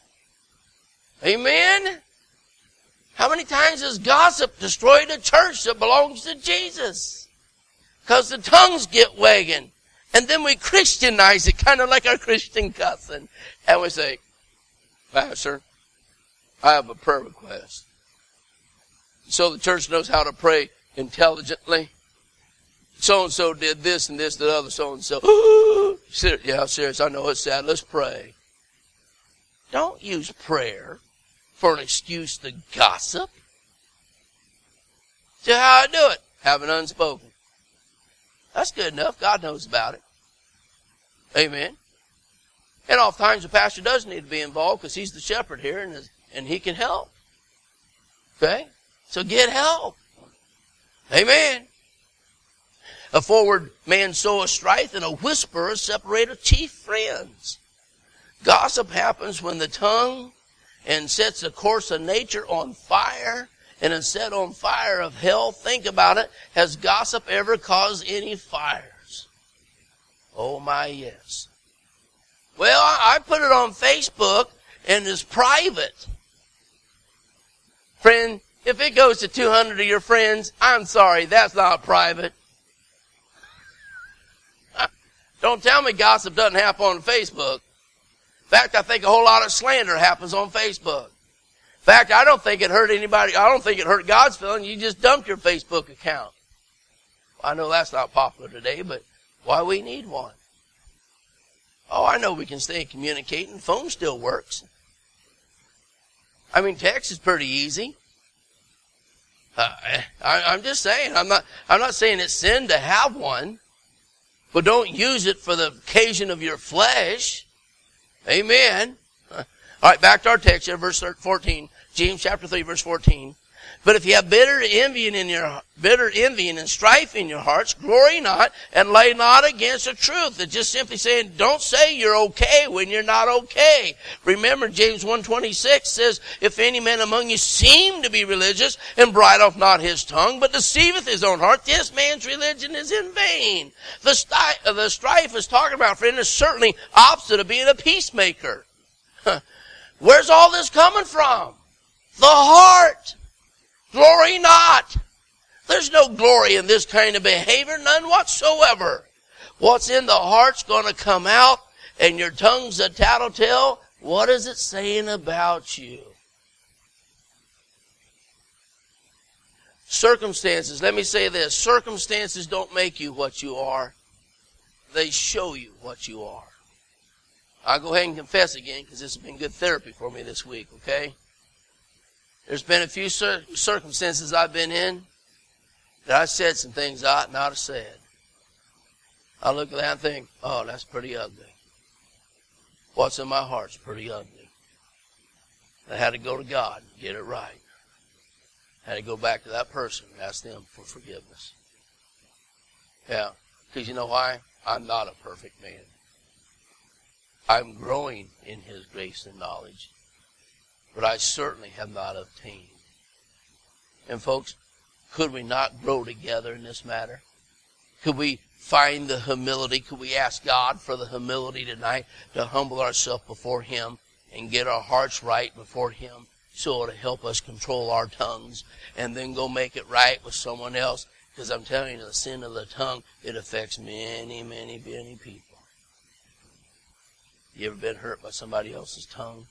Amen? How many times has gossip destroyed a church that belongs to Jesus? Because the tongues get wagging. And then we Christianize it, kind of like our Christian cussing. And we say, Pastor, I have a prayer request. So the church knows how to pray intelligently. So-and-so did this and this, the other so-and-so. Yeah, serious, I know it's sad. Let's pray. Don't use prayer for an excuse to gossip. See how I do it? Have it unspoken. That's good enough. God knows about it. Amen. And oftentimes the pastor does need to be involved because he's the shepherd here and he can help. Okay? So get help. Amen. A forward man soweth strife, and a whisperer separateth chief friends. Gossip happens when the tongue and sets the course of nature on fire, and is set on fire of hell. Think about it. Has gossip ever caused any fires? Oh my, yes. Well, I put it on Facebook, and it's private. Friend, if it goes to 200 of your friends, I'm sorry, that's not private. Don't tell me gossip doesn't happen on Facebook. In fact, I think a whole lot of slander happens on Facebook. In fact, I don't think it hurt anybody. I don't think it hurt God's feeling. You just dumped your Facebook account. I know that's not popular today, but why we need one? Oh, I know we can stay communicating. Phone still works. I mean, text is pretty easy. I'm just saying. I'm not saying it's sin to have one, but don't use it for the occasion of your flesh. Amen. All right, back to our text here, verse 14. James chapter 3, verse 14. But if you have bitter envy and strife in your hearts, glory not and lay not against the truth. It's just simply saying, don't say you're okay when you're not okay. Remember, James 1:26 says, if any man among you seem to be religious and bridleth not his tongue, but deceiveth his own heart, this man's religion is in vain. The strife is talking about, friend, is certainly opposite of being a peacemaker. Where's all this coming from? The heart. Glory not. There's no glory in this kind of behavior, none whatsoever. What's in the heart's going to come out, and your tongue's a tattletale. What is it saying about you? Circumstances, let me say this. Circumstances don't make you what you are. They show you what you are. I'll go ahead and confess again because this has been good therapy for me this week, okay? There's been a few circumstances I've been in that I said some things I ought not have said. I look at that and think, oh, that's pretty ugly. What's in my heart's pretty ugly. I had to go to God and get it right. I had to go back to that person and ask them for forgiveness. Yeah, because you know why? I'm not a perfect man. I'm growing in His grace and knowledge, but I certainly have not obtained. And folks, could we not grow together in this matter? Could we find the humility? Could we ask God for the humility tonight to humble ourselves before Him and get our hearts right before Him so it'll help us control our tongues and then go make it right with someone else? Because I'm telling you, the sin of the tongue, it affects many, many, many people. You ever been hurt by somebody else's tongue?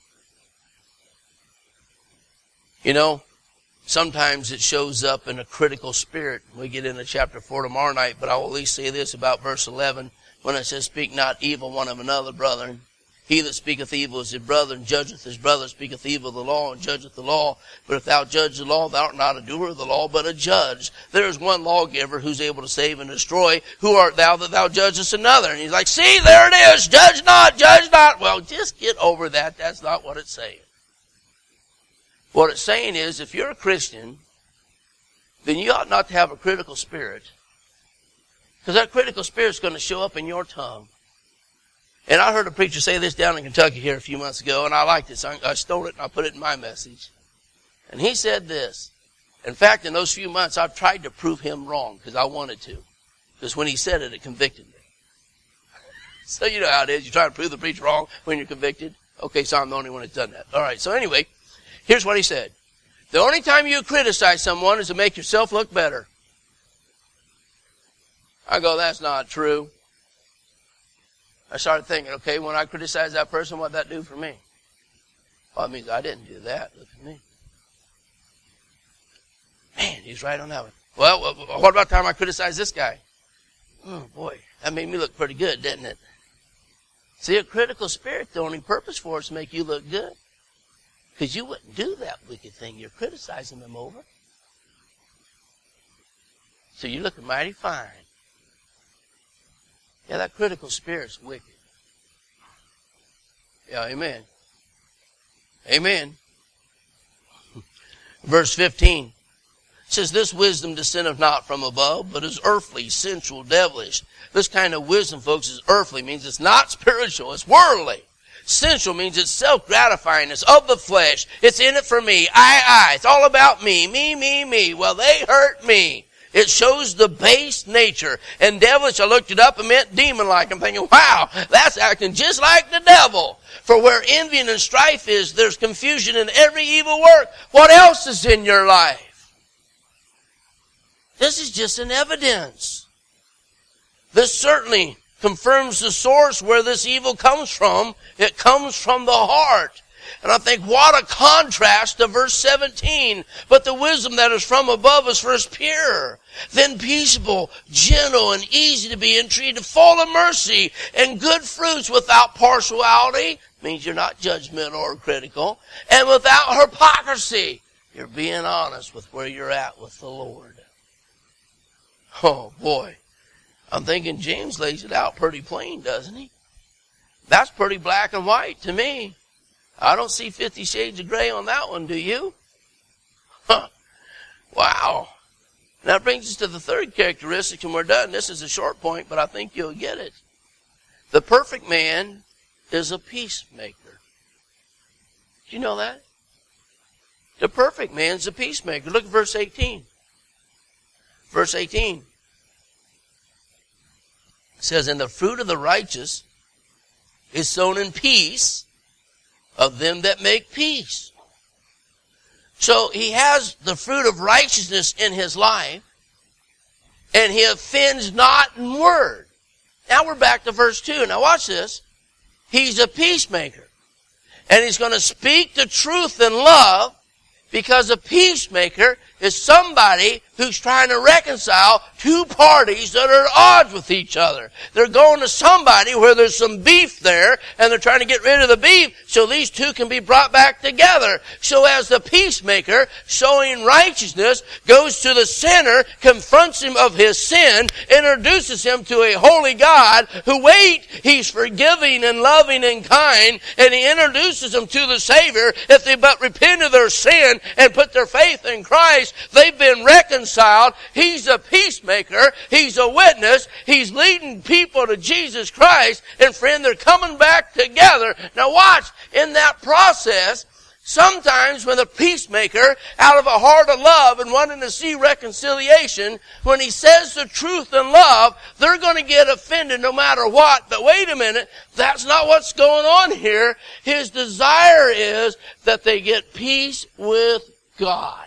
You know, sometimes it shows up in a critical spirit. We get into chapter 4 tomorrow night, but I will at least say this about verse 11 when it says, speak not evil one of another, brethren. He that speaketh evil is his brother, and judgeth his brother, speaketh evil of the law, and judgeth the law. But if thou judge the law, thou art not a doer of the law, but a judge. There is one lawgiver who's able to save and destroy. Who art thou that thou judgest another? And he's like, see, there it is. Judge not, judge not. Well, just get over that. That's not what it's saying. What it's saying is, if you're a Christian, then you ought not to have a critical spirit. Because that critical spirit is going to show up in your tongue. And I heard a preacher say this down in Kentucky here a few months ago, and I liked it, so I stole it and I put it in my message. And he said this. In fact, in those few months, I've tried to prove him wrong because I wanted to. Because when he said it, it convicted me. So you know how it is. You try to prove the preacher wrong when you're convicted. Okay, so I'm the only one that's done that. All right, so anyway, here's what he said. The only time you criticize someone is to make yourself look better. I go, that's not true. I started thinking, okay, when I criticize that person, what'd that do for me? Well, it means I didn't do that. Look at me. Man, he's right on that one. Well, what about the time I criticized this guy? Oh, boy, that made me look pretty good, didn't it? See, a critical spirit, the only purpose for it is to make you look good. Because you wouldn't do that wicked thing you're criticizing them over. So you're looking mighty fine. Yeah, that critical spirit's wicked. Yeah, amen. Amen. Verse 15 says, this wisdom descendeth not from above, but is earthly, sensual, devilish. This kind of wisdom, folks, is earthly. Means it's not spiritual. It's worldly. Sensual means it's self-gratifying. It's of the flesh. It's in it for me. I. It's all about me. Me. Well, they hurt me. It shows the base nature. And devilish, I looked it up, and meant demon-like. I'm thinking, wow, that's acting just like the devil. For where envy and strife is, there's confusion in every evil work. What else is in your life? This is just an evidence. This certainly confirms the source where this evil comes from. It comes from the heart. And I think, what a contrast to verse 17. But the wisdom that is from above is first pure, then peaceable, gentle, and easy to be entreated, full of mercy and good fruits, without partiality. Means you're not judgmental or critical. And without hypocrisy. You're being honest with where you're at with the Lord. Oh, boy. I'm thinking James lays it out pretty plain, doesn't he? That's pretty black and white to me. I don't see 50 shades of gray on that one, do you? Huh. Wow. That brings us to the third characteristic, and we're done. This is a short point, but I think you'll get it. The perfect man is a peacemaker. Do you know that? The perfect man is a peacemaker. Look at verse 18. Verse 18. It says, and the fruit of the righteous is sown in peace of them that make peace. So he has the fruit of righteousness in his life, and he offends not in word. Now we're back to verse 2. Now watch this. He's a peacemaker. And he's going to speak the truth in love, because a peacemaker is somebody who's trying to reconcile two parties that are at odds with each other. They're going to somebody where there's some beef there, and they're trying to get rid of the beef so these two can be brought back together. So as the peacemaker, showing righteousness, goes to the sinner, confronts him of his sin, introduces him to a holy God who, wait, he's forgiving and loving and kind, and he introduces them to the Savior. If they but repent of their sin and put their faith in Christ, they've been reconciled. He's a peacemaker. He's a witness. He's leading people to Jesus Christ. And friend, they're coming back together. Now watch, in that process, sometimes when the peacemaker, out of a heart of love and wanting to see reconciliation, when he says the truth in love, they're going to get offended no matter what. But wait a minute, that's not what's going on here. His desire is that they get peace with God.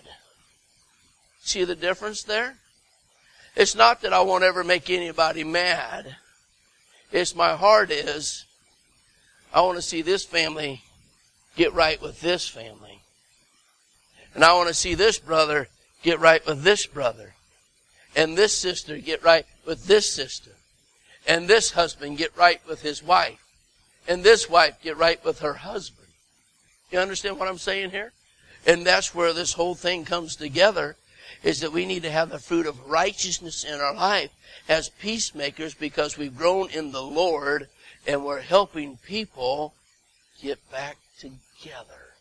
See the difference there? It's not that I won't ever make anybody mad. It's my heart is, I want to see this family get right with this family. And I want to see this brother get right with this brother. And this sister get right with this sister. And this husband get right with his wife. And this wife get right with her husband. You understand what I'm saying here? And that's where this whole thing comes together, is that we need to have the fruit of righteousness in our life as peacemakers, because we've grown in the Lord and we're helping people get back together.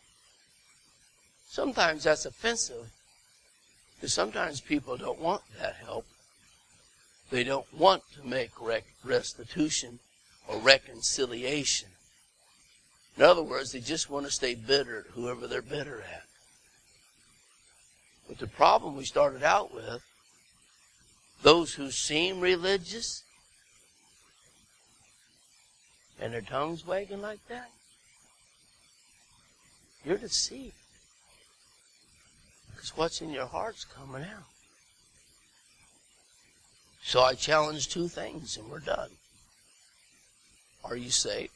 Sometimes that's offensive, because sometimes people don't want that help. They don't want to make restitution or reconciliation. In other words, they just want to stay bitter at whoever they're bitter at. But the problem we started out with, those who seem religious and their tongues wagging like that, you're deceived. Because what's in your heart's coming out. So I challenge two things and we're done. Are you saved?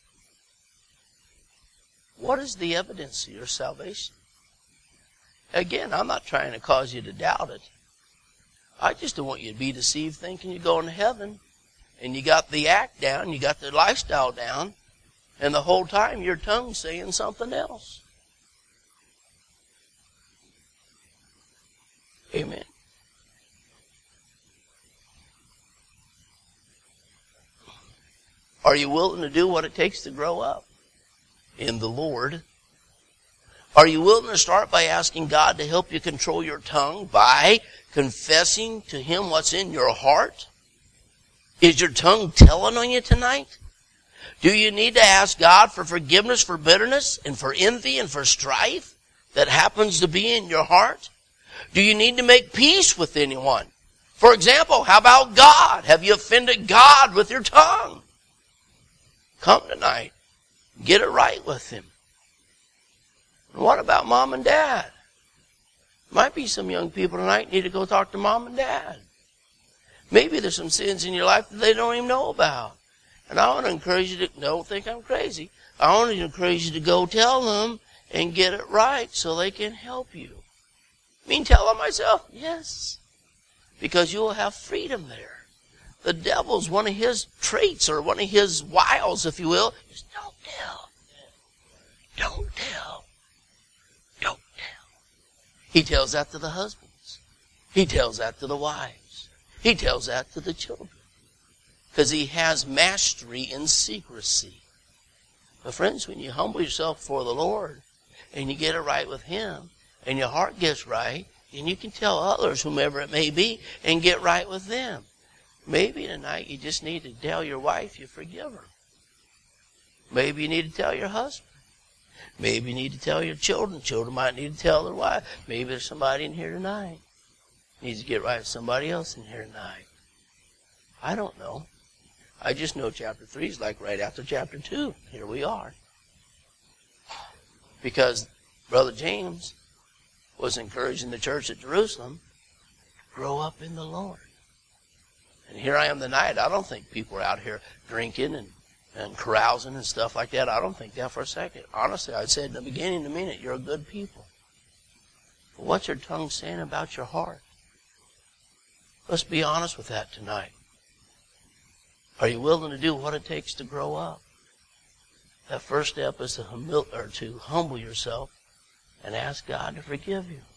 What is the evidence of your salvation? Again, I'm not trying to cause you to doubt it. I just don't want you to be deceived thinking you're going to heaven and you got the act down, you got the lifestyle down, and the whole time your tongue's saying something else. Amen. Are you willing to do what it takes to grow up in the Lord? Are you willing to start by asking God to help you control your tongue by confessing to Him what's in your heart? Is your tongue telling on you tonight? Do you need to ask God for forgiveness for bitterness and for envy and for strife that happens to be in your heart? Do you need to make peace with anyone? For example, how about God? Have you offended God with your tongue? Come tonight. Get it right with Him. And what about mom and dad? Might be some young people tonight need to go talk to mom and dad. Maybe there's some sins in your life that they don't even know about. And I want to encourage you to, don't think I'm crazy. I want to encourage you to go tell them and get it right so they can help you. I mean, tell them myself? Yes. Because you will have freedom there. The devil's one of his traits, or one of his wiles, if you will, is don't tell. Don't tell. Don't tell. He tells that to the husbands. He tells that to the wives. He tells that to the children. Because he has mastery in secrecy. But friends, when you humble yourself before the Lord, and you get it right with Him, and your heart gets right, and you can tell others, whomever it may be, and get right with them. Maybe tonight you just need to tell your wife you forgive her. Maybe you need to tell your husband. Maybe you need to tell your children. Children might need to tell their wife. Maybe there's somebody in here tonight needs to get right with somebody else in here tonight. I don't know. I just know chapter 3 is like right after chapter 2. Here we are. Because Brother James was encouraging the church at Jerusalem to grow up in the Lord. And here I am tonight. I don't think people are out here drinking and carousing and stuff like that. I don't think that for a second. Honestly, I said in the beginning, you're a good people. What's your tongue saying about your heart? Let's be honest with that tonight. Are you willing to do what it takes to grow up? That first step is to humble yourself and ask God to forgive you.